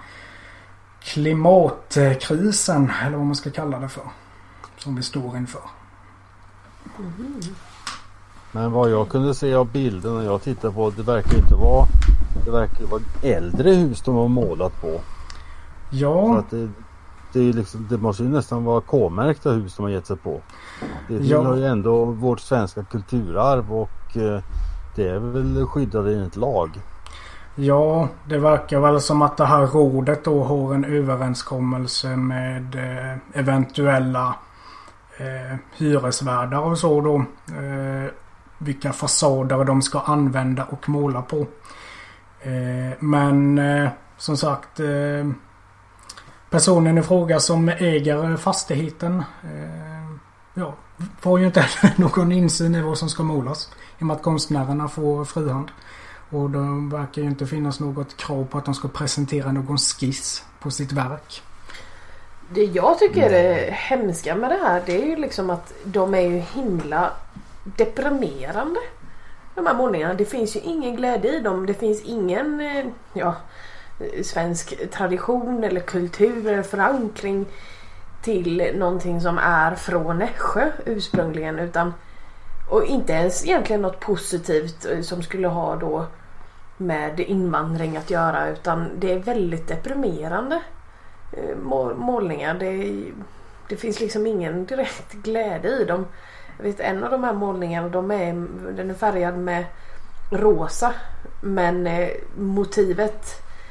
klimatkrisen. Eller vad man ska kalla det för. Som vi står inför. Mm. Men vad jag kunde se av bilden när jag tittade på, det verkar inte vara det verkar vara äldre hus de har målat på. Ja. Så att det, det, är liksom, det måste ju nästan vara K-märkta hus de har gett sig på. Det tillhör ja. ju ändå vårt svenska kulturarv och eh, det är väl skyddade enligt lag. Ja, det verkar väl som att det här rådet då har en överenskommelse med eh, eventuella eh, hyresvärdar och så då. Eh, vilka fasader de ska använda och måla på. Eh, men eh, som sagt, eh, personen i fråga som äger fastigheten eh, ja, får ju inte någon insyn i vad som ska målas. I och med att konstnärerna får frihand. Och det verkar ju inte finnas något krav på att de ska presentera någon skiss på sitt verk. Det jag tycker är hemska med det här, det är ju liksom att de är ju himla deprimerande. De här målningarna, det finns ju ingen glädje i dem. Det finns ingen ja, svensk tradition eller kultur eller förankring till någonting som är från Nässjö ursprungligen, utan och inte ens egentligen något positivt som skulle ha då med invandring att göra, utan det är väldigt deprimerande målningar. Det, det finns liksom ingen direkt glädje i dem. Jag vet, en av de här målningarna, de är, den är färgad med rosa, men motivet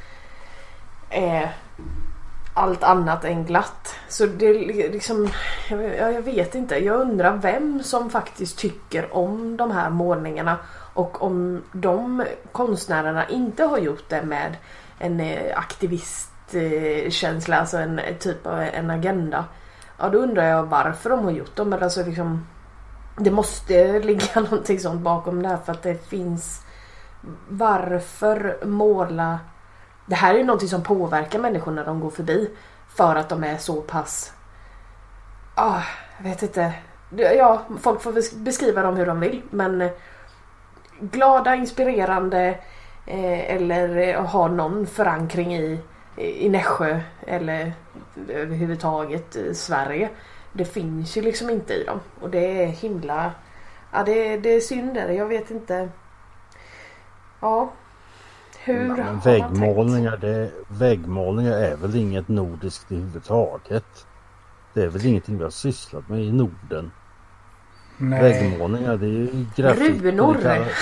är allt annat än glatt. Så det är liksom, jag, jag vet inte, jag undrar vem som faktiskt tycker om de här målningarna, och om de konstnärerna inte har gjort det med en aktivistkänsla, alltså en typ av en agenda. Ja, då undrar jag varför de har gjort dem. Men alltså liksom, det måste ligga någonting sånt bakom det här, för att det finns, varför måla. Det här är ju någonting som påverkar människor när de går förbi, för att de är så pass ah, jag vet inte, ja, folk får beskriva dem hur de vill, men glada, inspirerande eh, eller ha någon förankring i i Nässjö eller överhuvudtaget i Sverige. Det finns ju liksom inte i dem, och det är himla, ja, det, det är synd där. Jag vet inte, ja, hur ja, men väggmålningar, det, väggmålningar är väl inget nordiskt i huvudtaget. Det är väl ingenting vi har sysslat med i Norden. Nej. Väggmålningar, det är ju graffiti. Runor.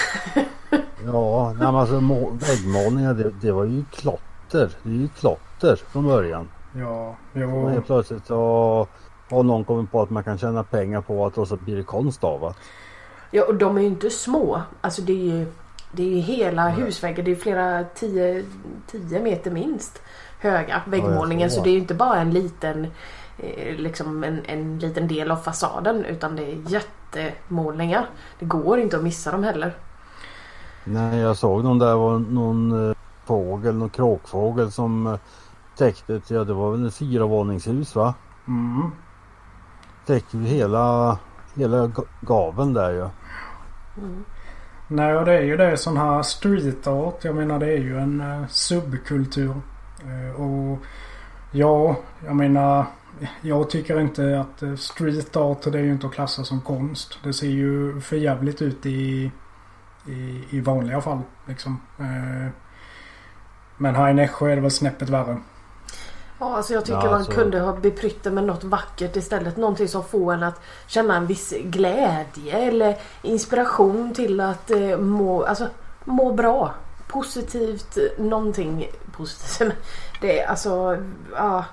Ja, nej, men alltså må, väggmålningar, det, det var ju klotter. Det är ju klotter från början. Ja, jo. Och helt plötsligt så har någon kommit på att man kan tjäna pengar på att, och så blir det konst av att. Ja, och de är ju inte små. Alltså det är ju, det är ju hela Nej. husväggar. Det är flera tio, tio meter minst höga väggmålningen. Ja, så det är ju inte bara en liten eh, liksom en, en liten del av fasaden, utan det är jättemålningar. Det går inte att missa dem heller. Nej, jag såg någon där var någon eh, fågel, någon kråkfågel som eh, täckte, ja det var väl en fyravåningshus va? Mm. Täckte ju hela hela gaveln där ju. Ja. Mm. Nej, och det är ju det, sån här street art. Jag menar, det är ju en uh, subkultur. Uh, och ja, jag menar, jag tycker inte att uh, street art, det är ju inte att klassa som konst. Det ser ju för jävligt ut i, i, i vanliga fall liksom. Uh, men här i Nässjö är det väl snäppet värre. Ja, alltså jag tycker ja, man alltså. kunde ha beprytt det med något vackert istället. Någonting som får en att känna en viss glädje eller inspiration till att eh, må, alltså, må bra. Positivt, någonting positivt. Det är alltså, ja.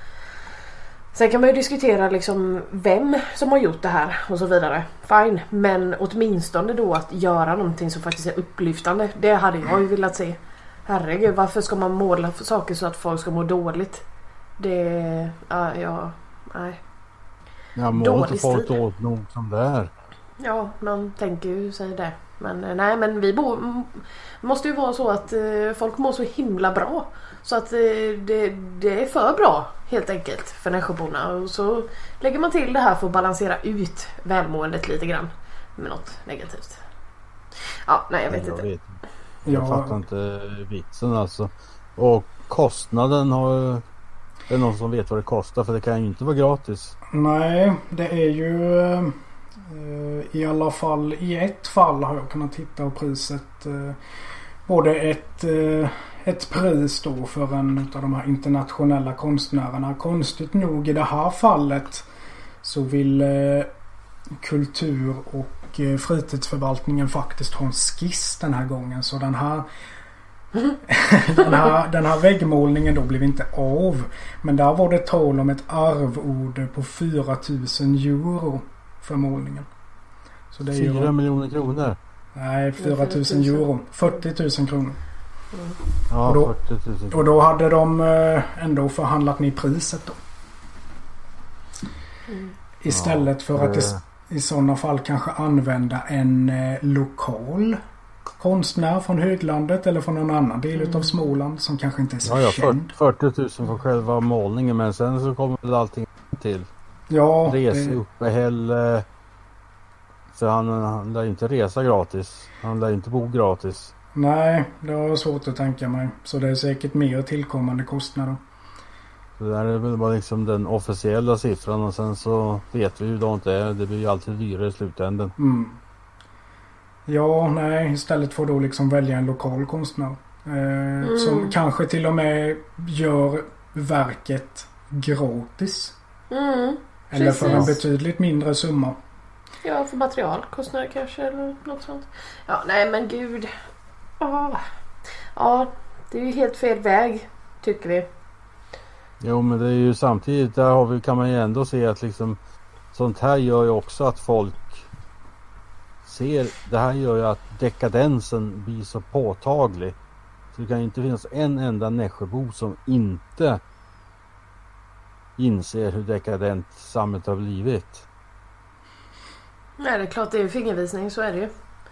Sen kan man ju diskutera liksom vem som har gjort det här och så vidare. Fine, men åtminstone då att göra någonting som faktiskt är upplyftande. Det hade jag ju velat se. Herregud, varför ska man måla för saker så att folk ska må dåligt? Det, ja, ja, nej. Ja, mår inte folk åt nog som det är. Ja, man tänker ju sig det. Men nej, men vi bo, måste ju vara så att eh, folk mår så himla bra. Så att eh, det, det är för bra, helt enkelt, för Nässjöborna. Och så lägger man till det här för att balansera ut välmåendet lite grann med något negativt. Ja, nej, jag vet jag inte. Vet. Jag ja. fattar inte vitsen alltså. Och kostnaden har... Det är någon som vet vad det kostar, för det kan ju inte vara gratis. Nej, det är ju eh, i alla fall i ett fall har jag kunnat titta på priset. Eh, både ett, eh, ett pris då för en av de här internationella konstnärerna. Konstigt nog i det här fallet så vill eh, kultur och eh, fritidsförvaltningen faktiskt ha en skiss den här gången. Så den här den, här, den här väggmålningen då blev inte av. Men där var det tal om ett arvode på fyra tusen euro för målningen. Så det är fyra ju, miljoner kronor? Nej, fyra tusen euro. fyrtio tusen kronor. Mm. Ja, och, då, fyrtio tusen. och då hade de ändå förhandlat ner priset då. Mm. Istället för att i, i sådana fall kanske använda en eh, lokal konstnär från höglandet eller från någon annan del mm. av Småland som kanske inte är så ja, ja, känd. fyrtio tusen för själva målningen, men sen så kommer väl allting till. Ja, Resa, det... uppehälle. Så han, han lär inte resa gratis. Han lär inte bo gratis. Nej, det har svårt att tänka mig. Så det är säkert mer tillkommande kostnader. Det där är väl bara liksom den officiella siffran, och sen så vet vi hur det inte är. Det blir ju alltid dyrare i slutändan. Mm. Ja, nej. Istället får då liksom välja en lokal konstnär. Eh, mm. Som kanske till och med gör verket gratis. Mm, eller för en betydligt mindre summa. Ja, för materialkostnader kanske eller något sånt. Ja, nej men gud. Oh. Ja, det är ju helt fel väg, tycker vi. Jo, men det är ju samtidigt, där har vi, kan man ju ändå se att liksom sånt här gör ju också att folk ser, det här gör ju att dekadensen blir så påtaglig. Så det kan ju inte finnas en enda Nässjöbo som inte inser hur dekadent samhället har blivit. Nej, det är klart det är en fingervisning, så är det ju.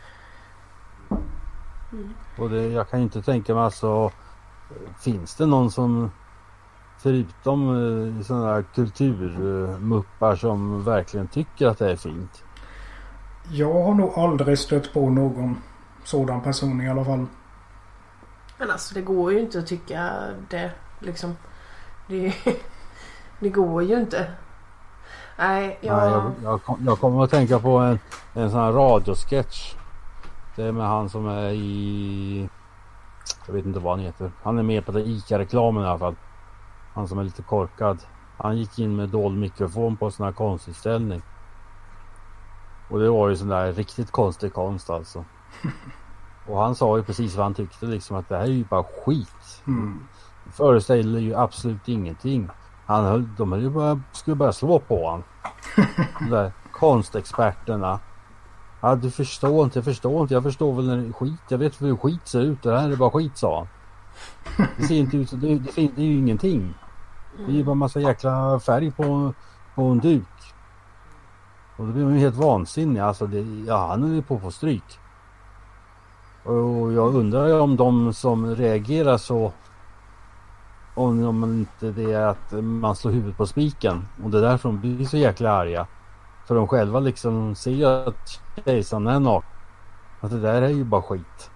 Mm. Och det, jag kan ju inte tänka mig, alltså, finns det någon som förutom uh, sådana här kulturmuppar som verkligen tycker att det är fint? Jag har nog aldrig stött på någon sådan person i alla fall. Men alltså det går ju inte att tycka det liksom. Det, det går ju inte. Nej, jag... Nej, jag, jag, jag kommer att tänka på en, en sån här radiosketch. Det är med han som är i... Jag vet inte vad han heter. Han är med på den ICA-reklamen i alla fall. Han som är lite korkad. Han gick in med dold mikrofon på en sån här konstutställning. Och det var ju sån där riktigt konstig konst alltså. Och han sa ju precis vad han tyckte, liksom att det här är ju bara skit. Mm. Föreställer ju absolut ingenting. Han höll, de höll ju bara, skulle bara slå på han. De där konstexperterna. Ja, du förstår inte, jag förstår inte. Jag förstår väl när det är skit. Jag vet hur skit ser ut. Det här är bara skit, sa han. Det ser inte ut, det, det, det är ju ingenting. Det är ju bara massa jäkla färg på, på en duk. Och då blir man ju helt vansinnig. Alltså det, ja, han är ju på på stryk. Och jag undrar om de som reagerar så, om, om inte det är att man slår huvudet på spiken. Och det är därför de blir så jäkla arga. För de själva liksom ser ju att kejsaren är naken. Att det där är ju bara skit.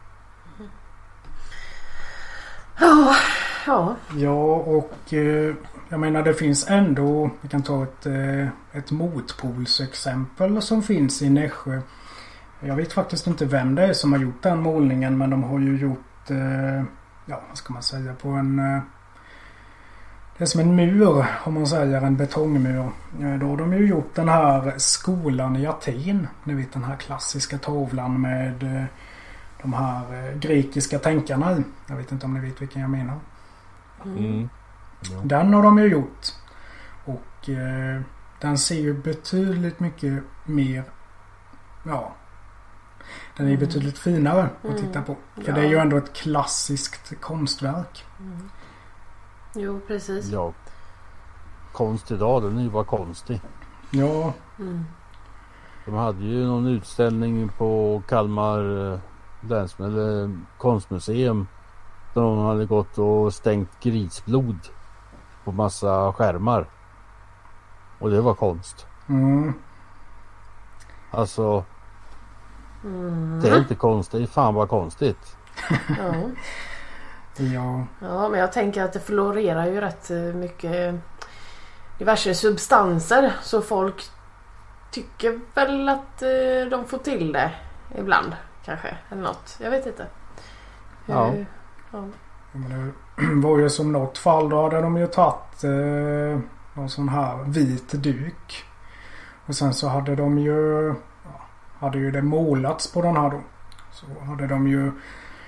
Ja, ja. Ja, och eh, jag menar det finns ändå, vi kan ta ett, eh, ett motpolsexempel som finns i Nässjö. Jag vet faktiskt inte vem det är som har gjort den målningen, men de har ju gjort, eh, ja vad ska man säga, på en... Eh, det är som en mur, om man säger, en betongmur. Då har de ju gjort den här skolan i Aten. Ni vet den här klassiska tavlan med de här grekiska tänkarna i. Jag vet inte om ni vet vilken jag menar. Mm. Ja. Den har de ju gjort. Och eh, den ser ju betydligt mycket mer, ja, den är betydligt finare att titta på. För ja. Det är ju ändå ett klassiskt konstverk. Mm. Jo, precis. Ja. Konst idag, den är ju bara konstig. Ja. Mm. De hade ju någon utställning på Kalmar läns, eller konstmuseum. Där de hade gått och stängt grisblod på massa skärmar. Och det var konst. Mm. Alltså, mm. det är inte konst, det är fan bara konstigt. Ja. Ja. Ja, men jag tänker att det florerar ju rätt mycket diverse substanser, så folk tycker väl att de får till det ibland kanske, eller något. Jag vet inte. Ja. Ja. Men det var ju som något fall, då hade de ju tagit eh, någon sån här vit duk. Och sen så hade de ju ja, hade ju det målats på den här då. Så hade de ju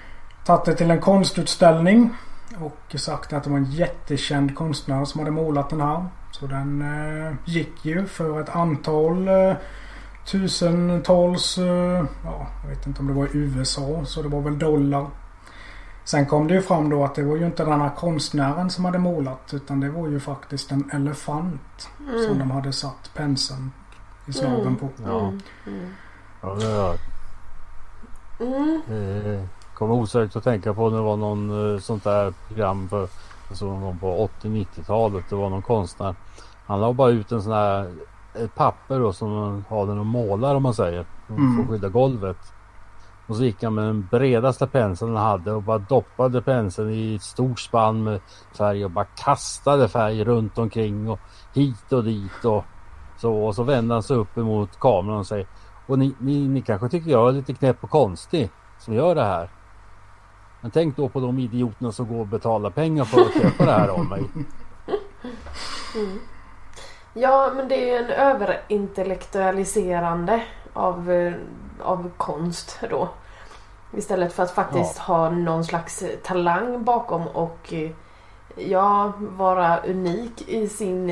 tagit det till en konstutställning och sagt att det var en jättekänd konstnär som hade målat den här. Så den eh, gick ju för ett antal eh, tusentals, eh, ja, jag vet inte om det var i U S A, så det var väl dollar. Sen kom det ju fram då att det var ju inte den här konstnären som hade målat, utan det var ju faktiskt en elefant mm. som de hade satt penseln i slaven mm. på. Ja, mm. ja det är mm. eh, kommer osökt att tänka på när det var någon eh, sånt där program för alltså, någon gång på åttio-nittiotalet. Det var någon konstnär. Han la bara ut en sån här ett papper då, som man har den och målar om man säger. Mm. För att skydda golvet. Och så gick han med den bredaste penseln han hade och bara doppade penseln i ett stort spann med färg och bara kastade färg runt omkring och hit och dit och så. Och så vände han sig upp emot kameran och säger: och ni, ni, ni kanske tycker jag är lite knäpp och konstig som gör det här. Men tänk då på de idioterna som går och betalar pengar för att köpa det här av mig. Mm. Ja, men det är en överintellektualiserande av, av konst då. Istället för att faktiskt ja. ha någon slags talang bakom och ja, vara unik i sin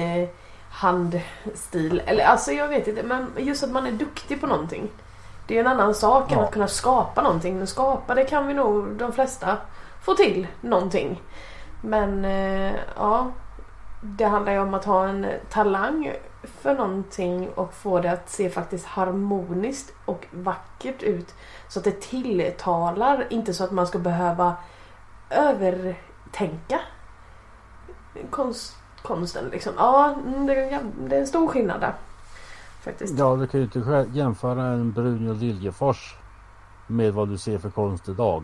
handstil. Eller alltså jag vet inte, men just att man är duktig på någonting. Det är en annan sak än ja. att kunna skapa någonting. Men skapa, det kan vi nog de flesta få till någonting. Men ja, det handlar ju om att ha en talang för någonting och få det att se faktiskt harmoniskt och vackert ut. Så att det tilltalar, inte så att man ska behöva övertänka konst, konsten liksom. Ja, det är, det är en stor skillnad där. Faktiskt. Ja, du kan ju inte jämföra en Bruno Liljefors med vad du ser för konst idag.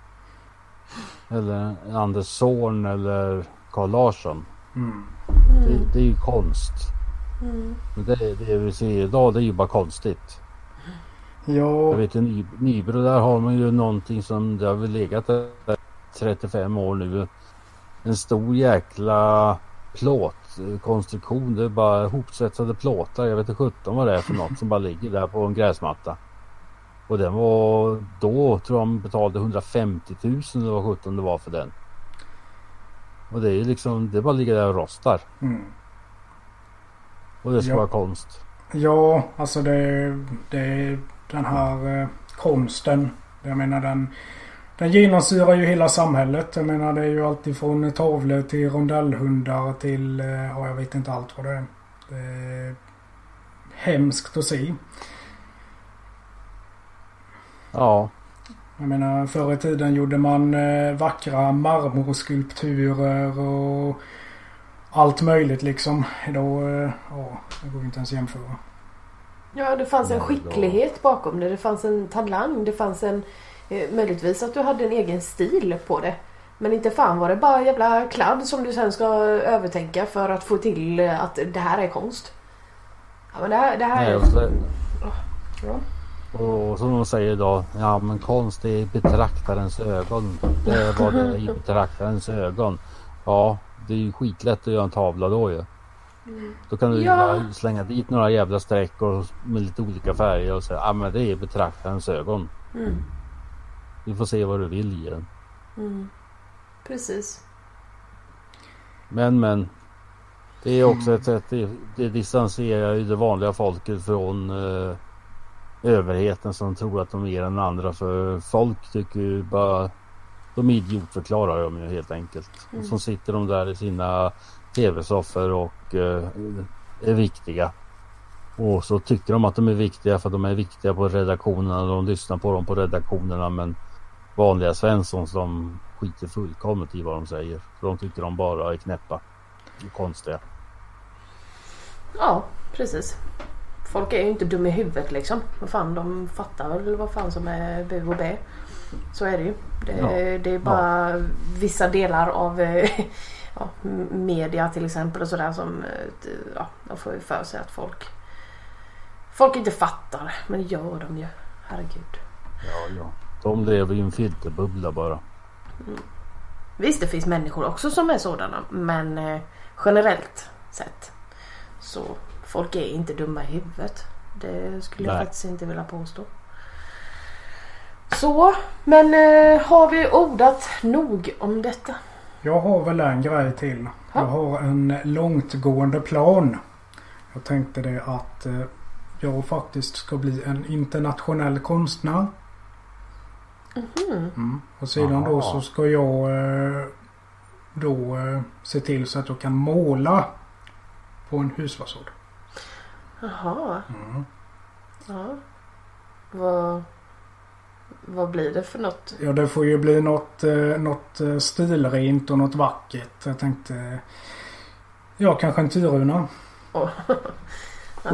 Eller Anders Zorn eller Carl Larsson. Mm. Det, det är ju konst. Mm. Men det, det vi ser idag, det är ju bara konstigt. Ja. Jag vet, i Ny, Nybro där har man ju någonting som det har väl legat där trettiofem år nu. En stor jäkla plåtkonstruktion. Det är bara hopsvetsade plåtar. Jag vet inte sjutton vad det är för något som bara ligger där på en gräsmatta. Och den var då, tror jag man betalade hundrafemtio tusen eller vad sjutton det var för den. Och det är ju liksom, det bara ligger där och rostar. Mm. Och det ska ja. vara konst. Ja, alltså det, det är den här eh, konsten. Jag menar den, den genomsyrar ju hela samhället. Jag menar det är ju alltid från tavlor till rondellhundar till, eh, ja jag vet inte allt vad det är. Det är hemskt att se. Ja. Jag menar förr i tiden gjorde man eh, vackra marmorskulpturer och allt möjligt liksom. Idag, eh, ja, det går inte ens jämföra. Ja, det fanns en skicklighet bakom det. Det fanns en talang. Det fanns en, eh, möjligtvis att du hade en egen stil på det. Men inte fan var det bara jävla kladd som du sen ska övertänka för att få till att det här är konst. Ja, men det här, det här Nej, är... Så... Ja. Och som de säger idag, ja men konst är betraktarens ögon. Det är vad det är i betraktarens ögon. Ja, det är ju skitlätt att göra en tavla då ju. Mm. Då kan du ja. slänga dit några jävla streck och med lite olika färger och säga, ja men det är betraktarens ögon. Mm. Du får se vad du vill i den. Mm. Precis. Men men det är också ett sätt, det, det distanserar ju det vanliga folket från eh, överheten som tror att de är den andra, för folk tycker ju bara de idiotförklarar dem ju helt enkelt. Mm. Och så sitter de där i sina tv-soffor och eh, är viktiga. Och så tycker de att de är viktiga för att de är viktiga på redaktionerna och de lyssnar på dem på redaktionerna, men vanliga Svensson som skiter fullkomligt i vad de säger. För de tycker de bara är knäppa och konstiga. Ja, precis. Folk är ju inte dumma i huvudet liksom. Vad fan, de fattar väl vad fan som är bu och bä. Så är det ju. Det, ja. det är bara ja. vissa delar av ja, media till exempel och sådär som ja, de får ju för sig att folk folk inte fattar. Men det gör de ju. Herregud. Ja, ja. De lever ju i en filterbubbla bara. Mm. Visst, det finns människor också som är sådana. Men eh, generellt sett så folk är inte dumma i huvudet. Det skulle Nej. jag faktiskt inte vilja påstå. Så, men eh, har vi ordat nog om detta? Jag har väl en grej till. Ha? Jag har en långtgående plan. Jag tänkte det att eh, jag faktiskt ska bli en internationell konstnär. Mm-hmm. Mm. Och sedan Aha. då så ska jag eh, då eh, se till så att jag kan måla på en husfasad. Jaha. Mm. Ja. Vad, vad blir det för något? Ja, det får ju bli något, eh, något eh, stilrent och något vackert. Jag tänkte, ja, kanske en Tyruna. Oh. Ja.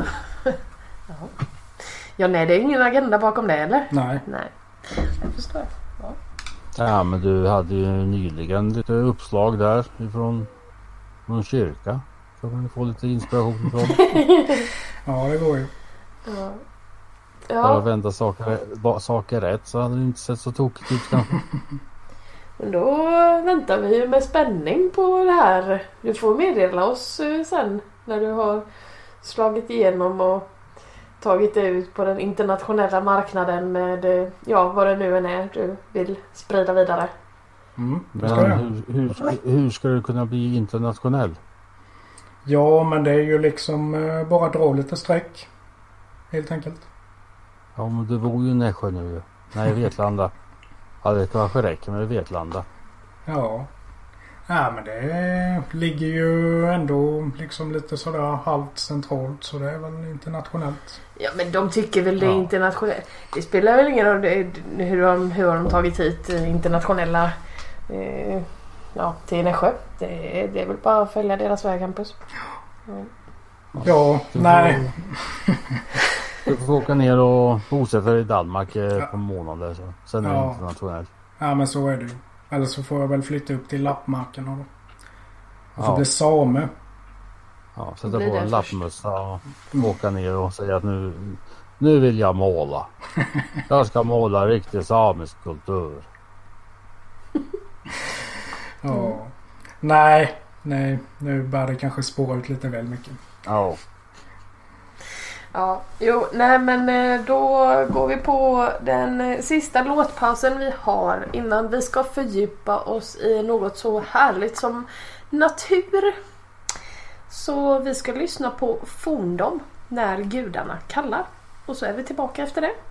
Ja, nej, det är ingen agenda bakom det, eller? Nej. Nej, jag förstår. Ja. Ja, men du hade ju nyligen lite uppslag där ifrån någon kyrka. Så kan du få lite inspiration från. Ja, det går ju. Ja. Bara Ja, vända saker, saker rätt så hade det inte sett så tokigt ut kanske. men då väntar vi ju med spänning på det här. Du får meddela oss eh, sen när du har slagit igenom och tagit det ut på den internationella marknaden med, eh, ja, vad det nu än är du vill sprida vidare. Mm, det ska Men jag. hur, hur, hur ska du kunna bli internationell? Ja, men det är ju liksom eh, bara dra lite streck. Helt enkelt. Ja, men du bor ju i Nässjö nu ju. Nej, Vetlanda. Ja, det kanske räcker med Vetlanda. Ja. Ja, men det ligger ju ändå liksom lite sådär halvt centralt, så det är väl internationellt. Ja, men de tycker väl det är Ja. internationellt. Det spelar väl ingen roll det- hur de, hur har de tagit hit eh, internationella eh, ja, till Nässjö. Det, är- det är väl bara att följa deras väg, Hampus. Ja. Ja, Du får- nej. Du får åka ner och bosätta dig i Danmark eh, på månader. Så. Sen är det Ja. internationellt. Ja, men så är det ju. Eller så får jag väl flytta upp till lappmarken och då. Jag får Ja. bli same. Ja, sätta Blir på det en först. lappmössa och åka ner och säga att nu, nu vill jag måla. Jag ska måla riktig samisk kultur. Ja. Nej, nej. Nu börjar det kanske spåra ut lite väl mycket. Ja. Ja, jo, nej men eh, då går vi på den eh, sista låtpausen vi har innan vi ska fördjupa oss i något så härligt som natur. Så vi ska lyssna på Forndom, När gudarna kallar. Och så är vi tillbaka efter det.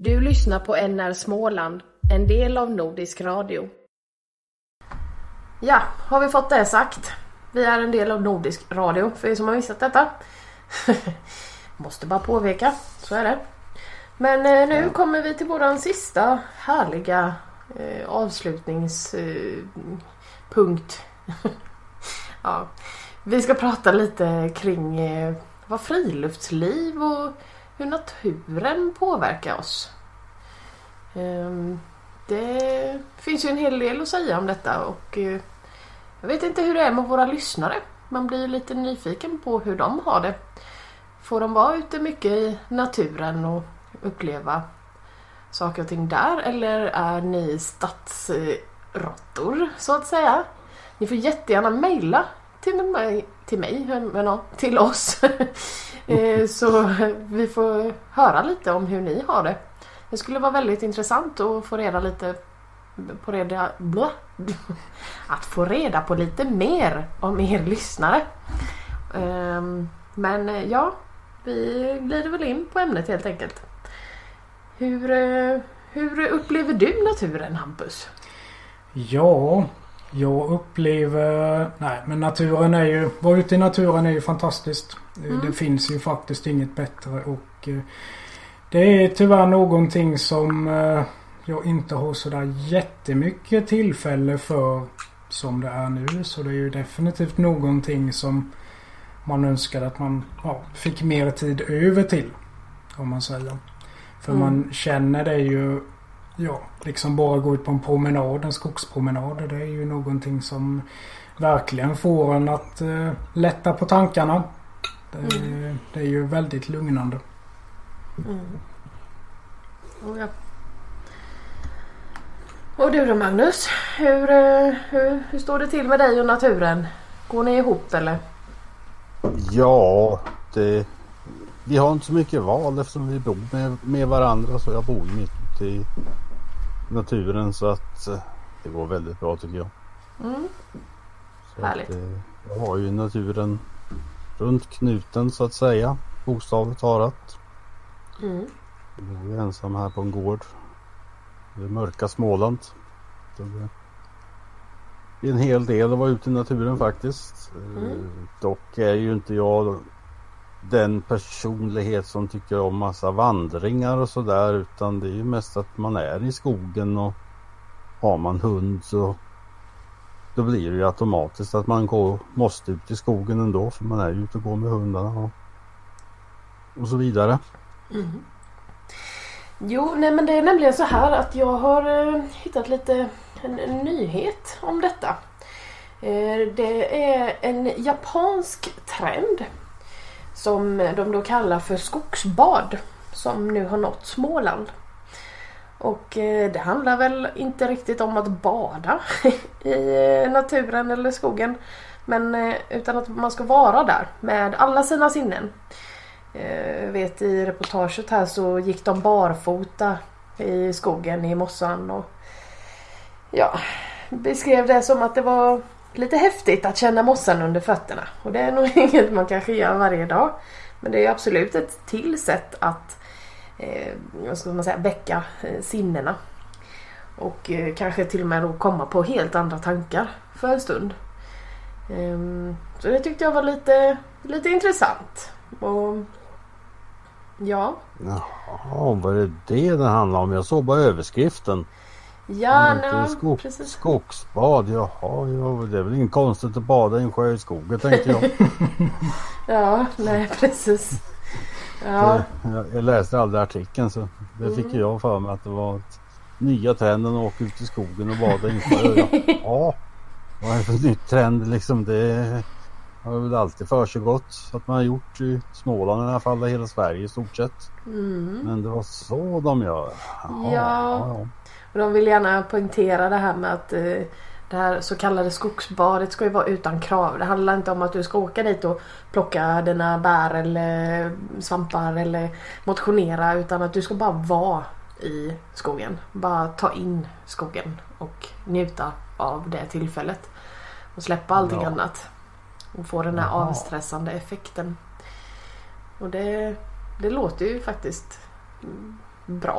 Du lyssnar på N R Småland, en del av Nordisk Radio. Ja, har vi fått det sagt. Vi är en del av Nordisk Radio, för er som har missat detta. Måste bara påpeka, så är det. Men eh, nu kommer vi till våran sista härliga eh, avslutningspunkt. Eh, ja. Vi ska prata lite kring eh, vad friluftsliv och hur naturen påverkar oss. Eh, det finns ju en hel del att säga om detta och eh, jag vet inte hur det är med våra lyssnare. Man blir lite nyfiken på hur de har det. Får de vara ute mycket i naturen och uppleva saker och ting där? Eller är ni stadsråttor så att säga? Ni får jättegärna mejla till mig, till, mig, men, till oss. Så vi får höra lite om hur ni har det. Det skulle vara väldigt intressant att få reda lite på reda, blå, att få reda på lite mer om er lyssnare. Men ja, vi glider väl in på ämnet helt enkelt. Hur, hur upplever du naturen, Hampus? Ja, jag upplever... Nej, men naturen är ju... Vara ute i naturen är ju fantastiskt. Mm. Det finns ju faktiskt inget bättre och det är tyvärr någonting som jag inte har sådär jättemycket tillfälle för som det är nu. Så det är ju definitivt någonting som man önskar att man ja, fick mer tid över till, om man säger. För mm. man känner det ju, ja, liksom bara gå ut på en promenad, en skogspromenad. Det är ju någonting som verkligen får en att uh, lätta på tankarna. Det, mm. det är ju väldigt lugnande. Mm. Oh, ja. Och du då, Magnus? Hur, hur, hur står det till med dig och naturen? Går ni ihop eller? Ja, det, vi har inte så mycket val eftersom vi bor med, med varandra, så jag bor mitt i naturen, så att det går väldigt bra tycker jag. Mm. Så härligt. Att, jag har ju naturen runt knuten så att säga, bokstavligt talat. Mm. Jag är ensam här på en gård. Det är mörka Småland. Det är en hel del att vara ute i naturen faktiskt. Mm. Dock är ju inte jag den personlighet som tycker om massa vandringar och sådär, utan det är ju mest att man är i skogen, och har man hund så då blir det ju automatiskt att man går, måste ut i skogen ändå, för man är ju ute och går med hundarna och, och så vidare. Mm. Jo, nej men det är nämligen så här att jag har eh, hittat lite en, en nyhet om detta. Eh, det är en japansk trend som de då kallar för skogsbad, som nu har nått Småland. Och eh, det handlar väl inte riktigt om att bada i naturen eller skogen, men eh, utan att man ska vara där med alla sina sinnen. Jag vet i reportaget här så gick de barfota i skogen i mossan och ja, beskrev det som att det var lite häftigt att känna mossan under fötterna. Och det är nog inget man kanske gör varje dag, men det är absolut ett till sätt att eh, vad ska man säga, väcka eh, sinnena och eh, kanske till och med då komma på helt andra tankar för en stund. Um, så det tyckte jag var lite, lite intressant. Och ja. Jaha, vad är det det handlar om? Jag såg bara överskriften. Ja, nej, skog, precis. Skogsbad, jaha, ja, det är väl inte konstigt att bada i en sjö i skogen, tänkte jag. Ja, nej, precis. Ja. Jag, jag läste aldrig artikeln, så det fick mm. jag för mig att det var ett nya trenden att åka ut i skogen och bada i en sjö. Ja, ja, vad är det för nytt trend liksom? Det har väl alltid för sig gott att man har gjort i Småland i alla fall, i hela Sverige i stort sett. Mm. Men det var så de gör. Jaha, ja. ja, ja. Och de vill gärna poängtera det här med att eh, det här så kallade skogsbadet ska ju vara utan krav. Det handlar inte om att du ska åka dit och plocka dina bär eller svampar eller motionera, utan att du ska bara vara i skogen. Bara ta in skogen och njuta av det tillfället. Och släppa allting ja. annat. Och få den här Jaha. avstressande effekten. Och det, det låter ju faktiskt bra,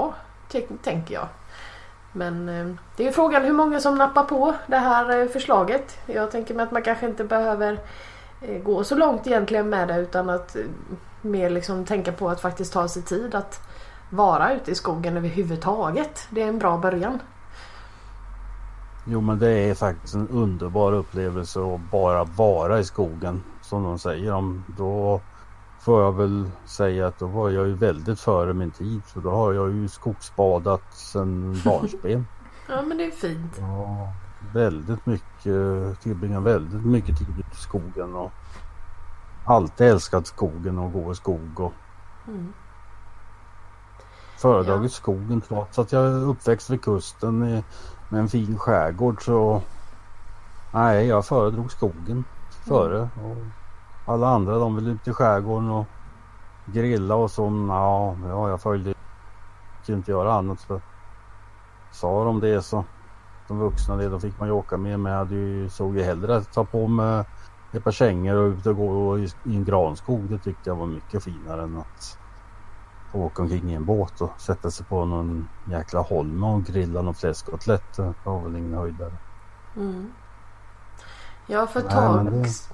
t- tänker jag. Men eh, det är ju frågan hur många som nappar på det här eh, förslaget. Jag tänker mig att man kanske inte behöver eh, gå så långt egentligen med det, utan att eh, mer liksom tänka på att faktiskt ta sig tid att vara ute i skogen överhuvudtaget. Det är en bra början. Jo, men det är faktiskt en underbar upplevelse att bara vara i skogen, som de säger. Om då får jag väl säga att då var jag ju väldigt före min tid, så då har jag ju skogsbadat sedan barnsben. Ja, men det är fint. Ja, väldigt mycket, tillbringar väldigt mycket tid i skogen och alltid älskat skogen och gå i skog och Mm. föredragit Ja. skogen, trots att jag är uppväxt vid kusten i, med en fin skärgård, så nej, jag föredrog skogen före. Och alla andra, de vill ut i skärgården och grilla och så. Ja, ja jag följde kunde inte göra annat, för sa de det så de vuxna det, då fick man ju åka med. Men jag hade ju, såg ju hellre att ta på mig ett par kängor och ut och gå i, i en granskog. Det tyckte jag var mycket finare än att åka omkring i en båt och sätta sig på någon jäkla holme och grilla någon fläskkotlett. Det var väl ingen höjdare. Mm. Ja, för ett Nej, tag... men det-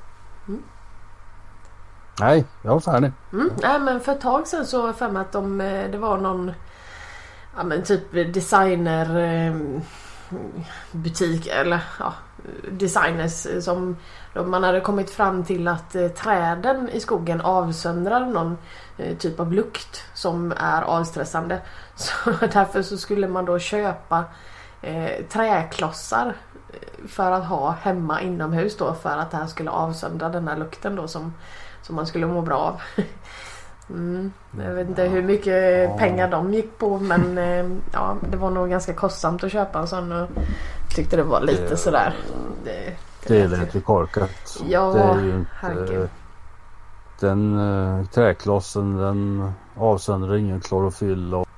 Nej, jag var färdig. Mm. Nej, men för ett tag sedan så var jag för mig att de, eh, det var någon ja, men typ designer eh, butik eller ja, designers som de, man hade kommit fram till att eh, träden i skogen avsöndrar någon eh, typ av lukt som är avstressande. Så därför så skulle man då köpa eh, träklossar för att ha hemma inomhus då, för att det här skulle avsöndra den här lukten då som, som man skulle må bra av. Mm. Jag vet inte hur mycket pengar de gick på, men eh, ja, det var nog ganska kostsamt att köpa en sån och tyckte det var lite Det- sådär. Det, Det är lite korkat. Ja, det är ju inte, herregud. den uh, träklossen, den avsöndrar ingen klorofyll och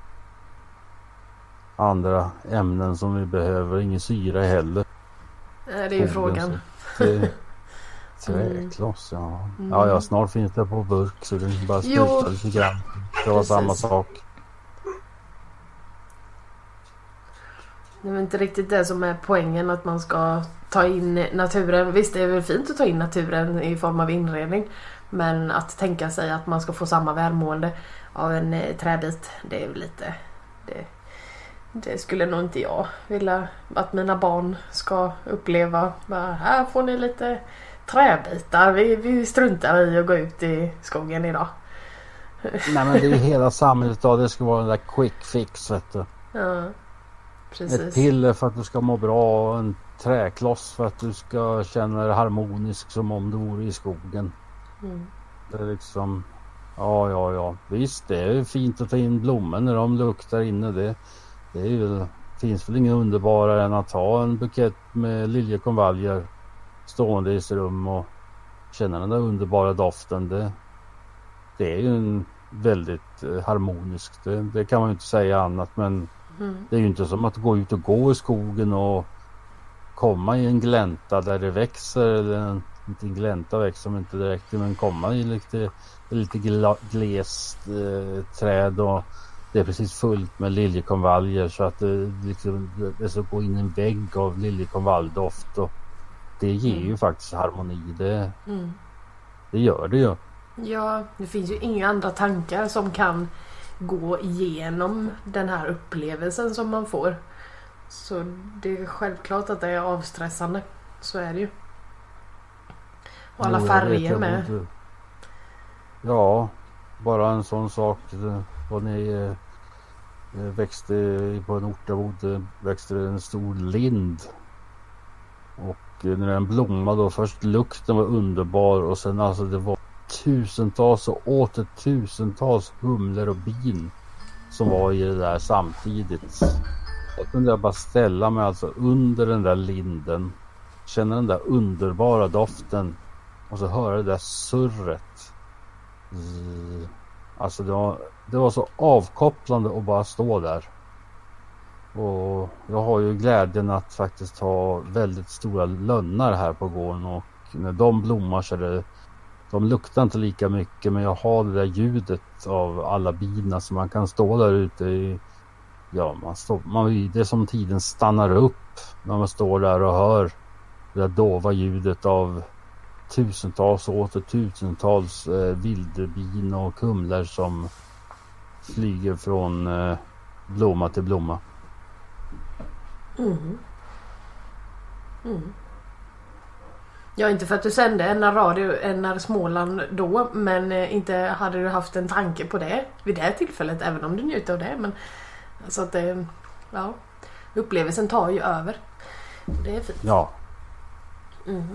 andra ämnen som vi behöver. Ingen syra heller. Nej, det är ju frågan. Det, träkloss, ja. Mm. Ja, ja, snart finns det på burk så det är bara Jo, spruta lite grann. Det var precis. samma sak. Det är väl inte riktigt det som är poängen, att man ska ta in naturen. Visst, det är väl fint att ta in naturen i form av inredning, men att tänka sig att man ska få samma välmående av en eh, träbit, det är väl lite det, det skulle nog inte jag vilja att mina barn ska uppleva. Bara, här får ni lite träbitar, vi, vi struntar i att gå ut i skogen idag. Nej, men det är hela samhället idag. Det ska vara den där quick fix, vet du. Ja, Ett precis. piller för att du ska må bra, en träkloss för att du ska känna dig harmonisk som om du vore i skogen. Mm. Det är liksom, ja, ja, ja. Visst, det är fint att ta in blommor när de luktar inne. Det, det är ju, finns väl inget underbarare än att ha en bukett med liljekonvaljer stående i sitt rum och känna den där underbara doften. Det, det är ju en väldigt eh, harmoniskt. Det, det kan man ju inte säga annat, men Mm. det är ju inte som att gå ut och gå i skogen och komma i en glänta där det växer, eller en, inte en glänta växer som inte direkt, men komma i lite, lite gla, glest eh, träd och det är precis fullt med liljekonvaljer så att det, liksom, det så går in en vägg av liljekonvaljdoft och det ger ju faktiskt harmoni. Det, Mm. det gör det ju. Ja, det finns ju inga andra tankar som kan gå igenom den här upplevelsen som man får. Så det är självklart att det är avstressande. Så är det ju. Och alla Jo, jag vet, färger jag med. bodde- Ja, bara en sån sak. Det var ni eh, växte på en ort där jag bodde, växte det en stor lind. Och eh, när den blommade då, först lukten var underbar och sen alltså det var tusentals och åter tusentals humlor och bin som var i det där samtidigt. Jag kunde bara ställa mig alltså under den där linden, känna den där underbara doften och så höra det där surret. Zzz. Alltså det var, det var så avkopplande att bara stå där. Och jag har ju glädjen att faktiskt ha väldigt stora lönnar här på gården och när de blommar så är det, de luktar inte lika mycket, men jag har det där ljudet av alla bina så man kan stå där ute i ja, man står, man, det är som tiden stannar upp när man står där och hör det där dova ljudet av tusentals och åter tusentals eh, vildbin och kumlor som flyger från eh, blomma till blomma. Mm. Mm. Ja, inte för att du sände N R Radio, N R Småland då, men eh, inte hade du haft en tanke på det vid det tillfället, även om du njuter av det. Men alltså att det, ja, upplevelsen tar ju över. Det är fint. Ja. Mm.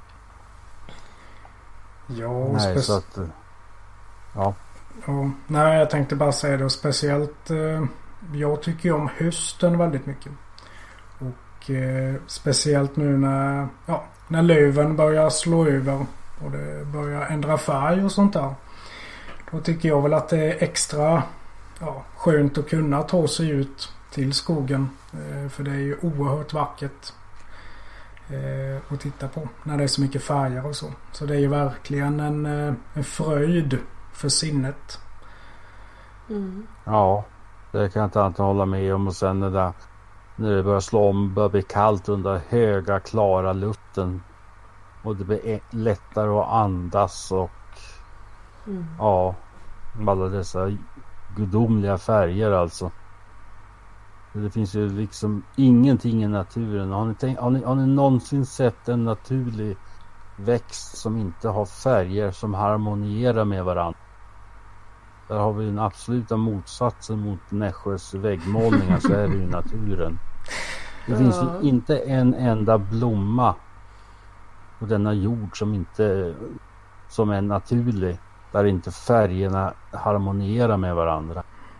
Ja, Nej, så att, ja. Ja, nej, jag tänkte bara säga det, och speciellt eh, jag tycker ju om hösten väldigt mycket. Och eh, speciellt nu när, ja, när löven börjar slå över och det börjar ändra färg och sånt där. Då tycker jag väl att det är extra ja, skönt att kunna ta sig ut till skogen. Eh, för det är ju oerhört vackert eh, att titta på när det är så mycket färger och så. Så det är ju verkligen en, en fröjd för sinnet. Mm. Ja, det kan jag inte annat hålla med om. Och sen det där, när det börjar slå om, börjar bli kallt under höga klara luften och det blir lättare att andas och Mm. ja, alla dessa gudomliga färger alltså. Det finns ju liksom ingenting i naturen. Har ni, tänkt, har ni, har ni någonsin sett en naturlig växt som inte har färger som harmonierar med varandra? Där har vi den absoluta motsatsen mot Nässjös väggmålningar, så är det ju naturen. Det ja. finns ju inte en enda blomma på denna jord som inte som är naturlig, där inte färgerna harmonierar med varandra.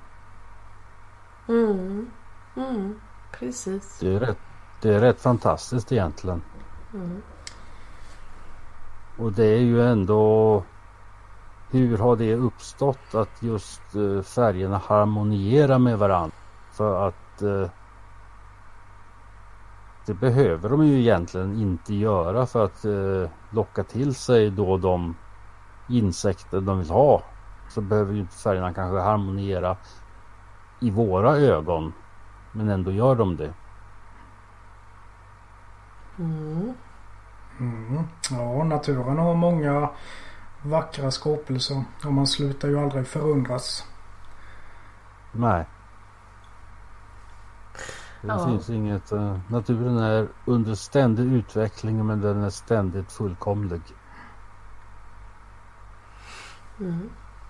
Mm. Mm. Precis. Det är rätt, det är rätt fantastiskt egentligen. Mm. Och det är ju ändå, hur har det uppstått att just färgerna harmonierar med varandra? För att eh, det behöver de ju egentligen inte göra för att eh, locka till sig då de insekter de vill ha. Så behöver ju inte färgerna kanske harmoniera i våra ögon, men ändå gör de det. Mm. Mm. Ja, naturen har många vackra skapelser och man slutar ju aldrig förundras. Nej. Det ja. finns inget. Uh, naturen är under ständig utveckling, men den är ständigt fullkomlig. Mm.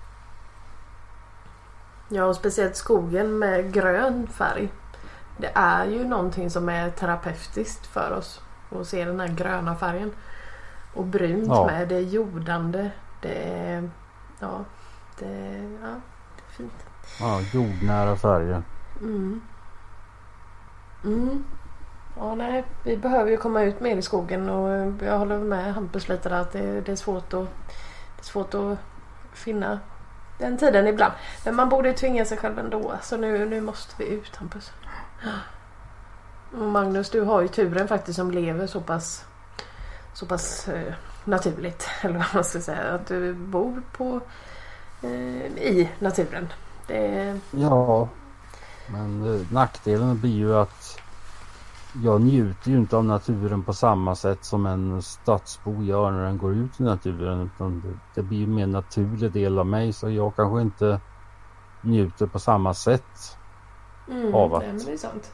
Ja, och speciellt skogen med grön färg. Det är ju någonting som är terapeutiskt för oss att se den här gröna färgen. Och brunt ja. med, det är jordande. Det är, ja, det är, ja, det är fint. Ja, jordnära färger. Mm. Mm. Ja, nej, vi behöver ju komma ut mer i skogen, och jag håller med Hampus lite där att det, det är svårt att det är svårt att finna den tiden ibland. Men man borde tvinga sig själv ändå. Så nu, nu måste vi ut, Hampus. Och Magnus, du har ju turen faktiskt som lever så pass så pass eh, naturligt, eller vad man ska säga, att du bor på eh, i naturen. Det... Ja, men eh, nackdelen blir ju att jag njuter ju inte av naturen på samma sätt som en stadsbo gör när den går ut i naturen, utan det, det blir ju mer naturlig del av mig, så jag kanske inte njuter på samma sätt mm, av att. Nej, men det är sant.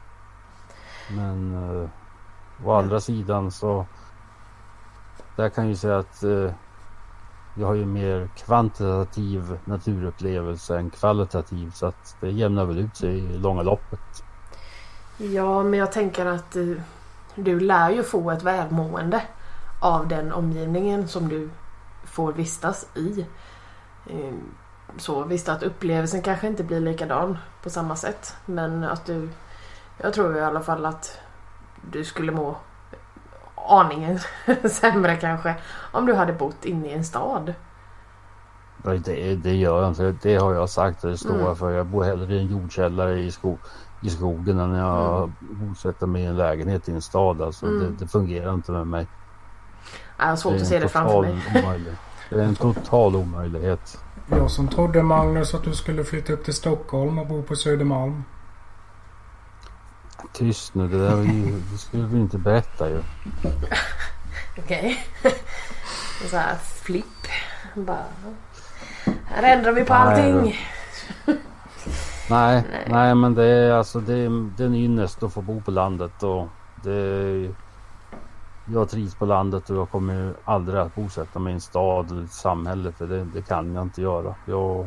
Men eh, å andra ja. sidan så där kan jag ju säga att eh, jag har ju mer kvantitativ naturupplevelse än kvalitativ, så att det jämnar väl ut sig i långa loppet. Ja, men jag tänker att uh, du lär ju få ett välmående av den omgivningen som du får vistas i. Uh, så visst att upplevelsen kanske inte blir likadan på samma sätt, men att du, jag tror i alla fall att du skulle må aningen sämre kanske om du hade bott inne i en stad. Det, det gör jag inte, det har jag sagt, det står mm. för jag bor hellre i en jordkällare i skog i skogen när jag mm. bosätter mig i en lägenhet i en stad. Alltså mm. det, det fungerar inte med mig. Jag har svårt att se det framför mig. Omöjlig. Det är en total omöjlighet. Jag som trodde, Magnus, att du skulle flytta upp till Stockholm och bo på Södermalm. Tyst nu, det där var ju, det skulle vi inte berätta ju. Okej. Okay. Så här flipp. Bara. Här ändrar vi på nej, allting. nej, nej, nej, men det är alltså det är, det är en ynnest att få bo på landet och det är, jag trivs på landet och jag kommer aldrig att bosätta mig i en stad eller ett samhälle för det, det kan jag inte göra. Jag,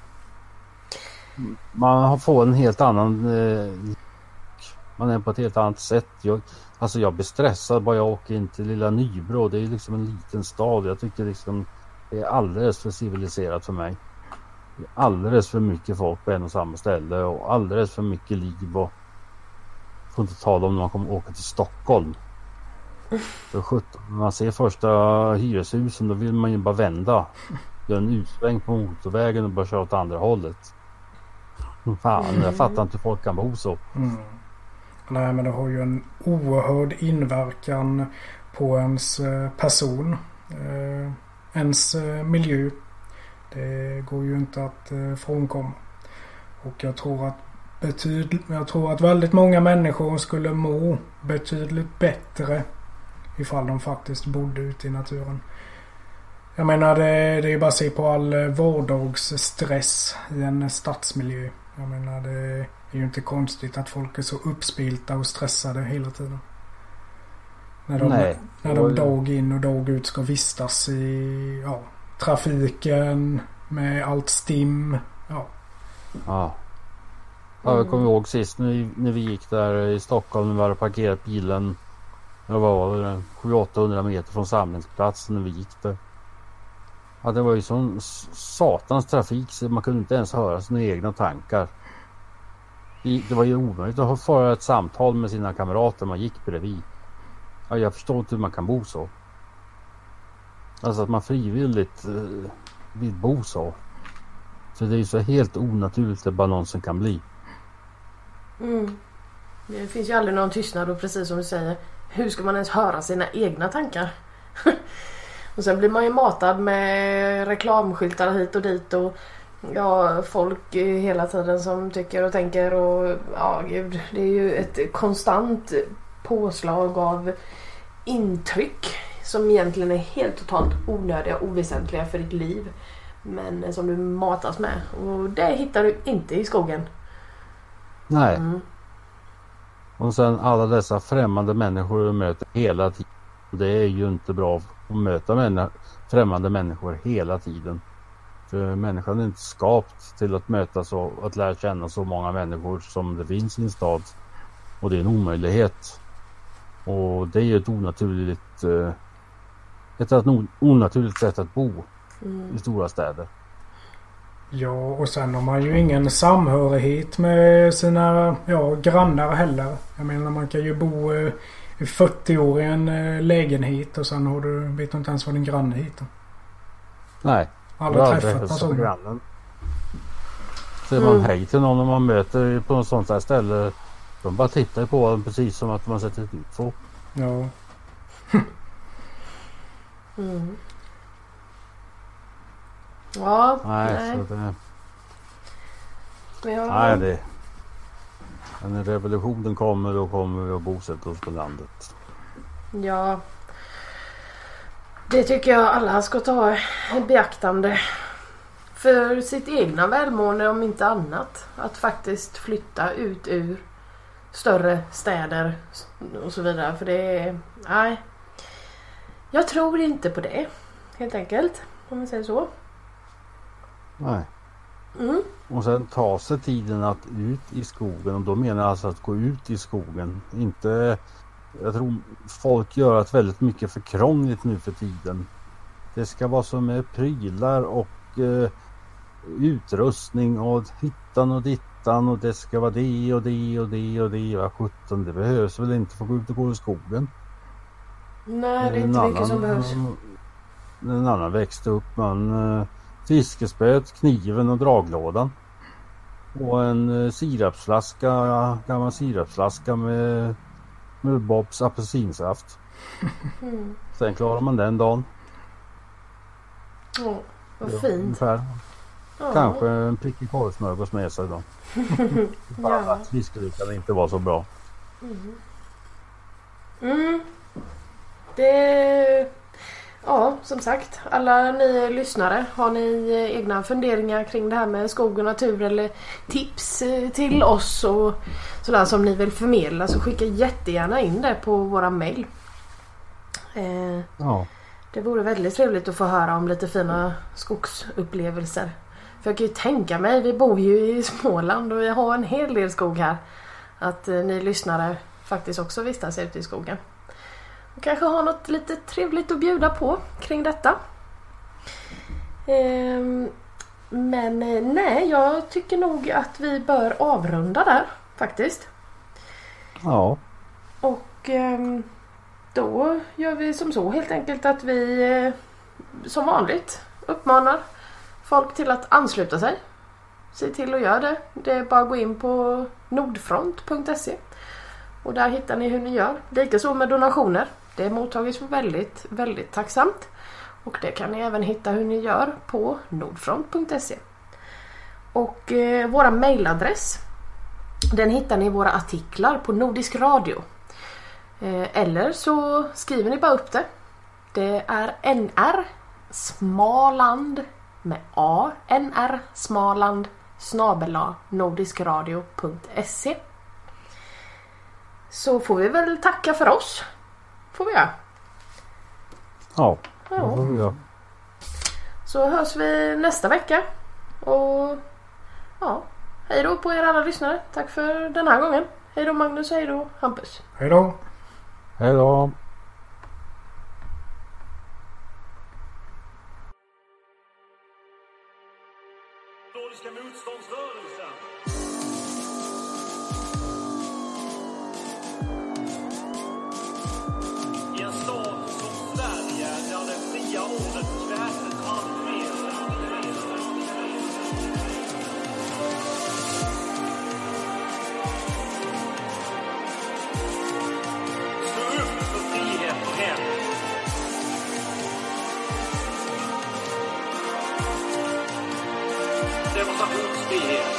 man får en helt annan eh, man är på ett helt annat sätt. Jag, alltså jag blir stressad bara jag åker in till lilla Nybro. Det är liksom en liten stad. Jag tycker liksom det är alldeles för civiliserat för mig. Det är alldeles för mycket folk på en och samma ställe och alldeles för mycket liv och får inte tala om när man kommer åka till Stockholm. För sjutton, när man ser första hyreshusen då vill man ju bara vända. Göra en utsväng på motorvägen och bara köra åt andra hållet. Fan, jag fattar inte hur folk kan bo så. Mm. Nej, men det har ju en oerhörd inverkan på ens person. Eh, ens miljö. Det går ju inte att eh, frånkomma. Och jag tror att betyd, jag tror att väldigt många människor skulle må betydligt bättre ifall de faktiskt bodde ute i naturen. Jag menar det, det är bara att se på all vardagsstress i en stadsmiljö. Jag menar det är ju inte konstigt att folk är så uppspilta och stressade hela tiden. När de, Nej. när de dag in och dag ut ska vistas i ja, trafiken med allt stim. Ja. Ja. Ja, jag kommer ihåg sist när vi, när vi gick där i Stockholm när vi hade parkerat bilen. Det var sju åttahundra meter från samlingsplatsen när vi gick där. Ja, det var ju sån satans trafik så man kunde inte ens höra sina egna tankar. Det var ju omöjligt att föra ett samtal med sina kamrater man gick bredvid. Ja, jag förstår inte hur man kan bo så. Alltså att man frivilligt eh, vill bo så. För det är ju så helt onaturligt det bara någonsin kan bli. Mm. Det finns ju aldrig någon tystnad och precis som du säger. Hur ska man ens höra sina egna tankar? Och sen blir man ju matad med reklamskyltar hit och dit och ja, folk hela tiden som tycker och tänker och ja gud, det är ju ett konstant påslag av intryck som egentligen är helt totalt onödiga och oväsentliga för ditt liv men som du matas med och det hittar du inte i skogen. Nej. Mm. Och sen alla dessa främmande människor du möter hela tiden. Det är ju inte bra att möta männa- främmande människor hela tiden. För människan är inte skapt till att möta så, att lära känna så många människor som det finns i en stad. Och det är en omöjlighet. Och det är ju ett onaturligt eh, ett onaturligt sätt att bo mm. i stora städer. Ja, och sen har man ju ingen samhörighet med sina ja, grannar heller. Jag menar man kan ju bo eh, i fyrtio år i en eh, lägenhet och sen har du, vet du inte ens vad din granne heter. Nej. Aldrig träffat personen. Grannen. Ser man mm. hej till någon om man möter på något sånt här ställe. De bara tittar på den precis som att man sätter ett ut på. Ja. mm. Ja, nej. nej. Så det... Ja. Nej, det... När revolutionen kommer då kommer vi att bosätta oss på landet. Ja. Det tycker jag alla ska ta i beaktande. För sitt egna välmående om inte annat. Att faktiskt flytta ut ur större städer och så vidare. För det är... Nej. Jag tror inte på det. Helt enkelt. Om man säger så. Nej. Mm. Och sen ta sig tiden att ut i skogen. Och då menar jag alltså att gå ut i skogen. Inte... Jag tror folk gör att väldigt mycket för krångligt nu för tiden. Det ska vara som med prylar och eh, utrustning och hittan och dittan och det ska vara det och det och det och det och sjutton. Det behövs väl inte för att gå ut och gå i skogen. Nej, det är inte mycket som behövs. En annan växte upp man eh, fiskespöet, kniven och draglådan. Och en eh, sirapsflaska, gammal sirapsflaska med med Bobs apelsinsaft. Mm. Sen klarar man den dagen. Ja, vad ja, fint. Ungefär. Ja. Kanske en prickig korvsmörgås med sig då. Bara ja. Att fiskelyckan inte var så bra. Mm. Mm. Det... Ja, som sagt. Alla ni lyssnare, har ni egna funderingar kring det här med skog och natur eller tips till oss och sådär som ni vill förmedla, så skicka jättegärna in det på våra mejl. Eh, Ja. Det vore väldigt trevligt att få höra om lite fina skogsupplevelser. För jag kan ju tänka mig, vi bor ju i Småland och vi har en hel del skog här, att eh, ni lyssnare faktiskt också vistas ute i skogen. Och kanske har något lite trevligt att bjuda på kring detta. Ehm, men eh, nej, jag tycker nog att vi bör avrunda där faktiskt. Ja. Och ehm, då gör vi som så helt enkelt att vi eh, som vanligt uppmanar folk till att ansluta sig. Se till att göra det. Det är bara att gå in på nordfront punkt se och där hittar ni hur ni gör. Likaså med donationer. Det mottages väldigt, väldigt tacksamt. Och det kan ni även hitta hur ni gör på nordfront punkt se. Och eh, våra mejladress, den hittar ni i våra artiklar på Nordisk Radio. Eh, eller så skriver ni bara upp det. Det är N R Smaland med A. N R Smaland snabel-a nordiskradio punkt se. Så får vi väl tacka för oss. Får vi göra. Ja, Ja. det får vi göra. Så hörs vi nästa vecka. Och ja, hej då på er alla lyssnare. Tack för den här gången. Hej då Magnus, hej då Hampus. Hej då. Hej då. Nordiska motståndsrörelsen. I en stad som Sverige där det fria ordet kväses allt mer. Stå upp för frihet och hem. Demonstrationsfrihet.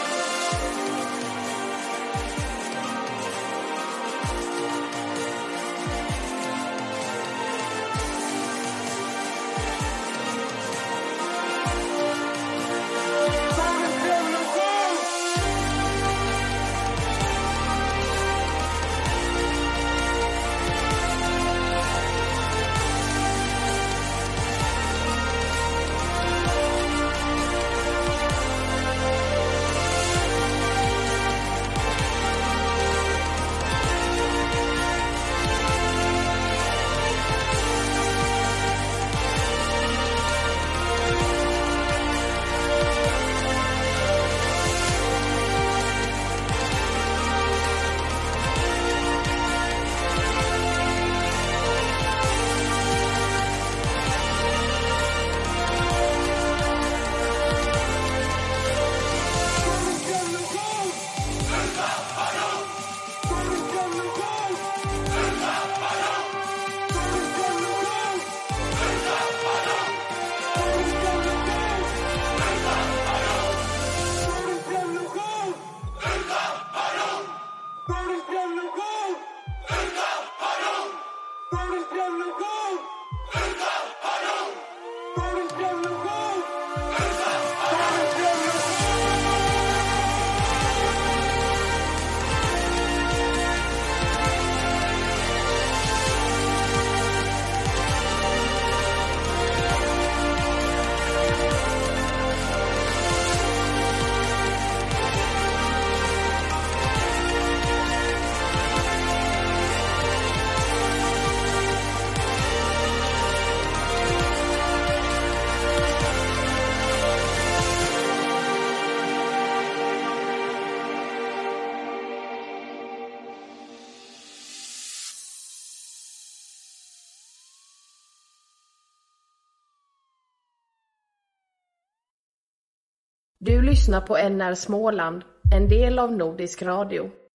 Du lyssnar på N R Småland, en del av Nordisk Radio.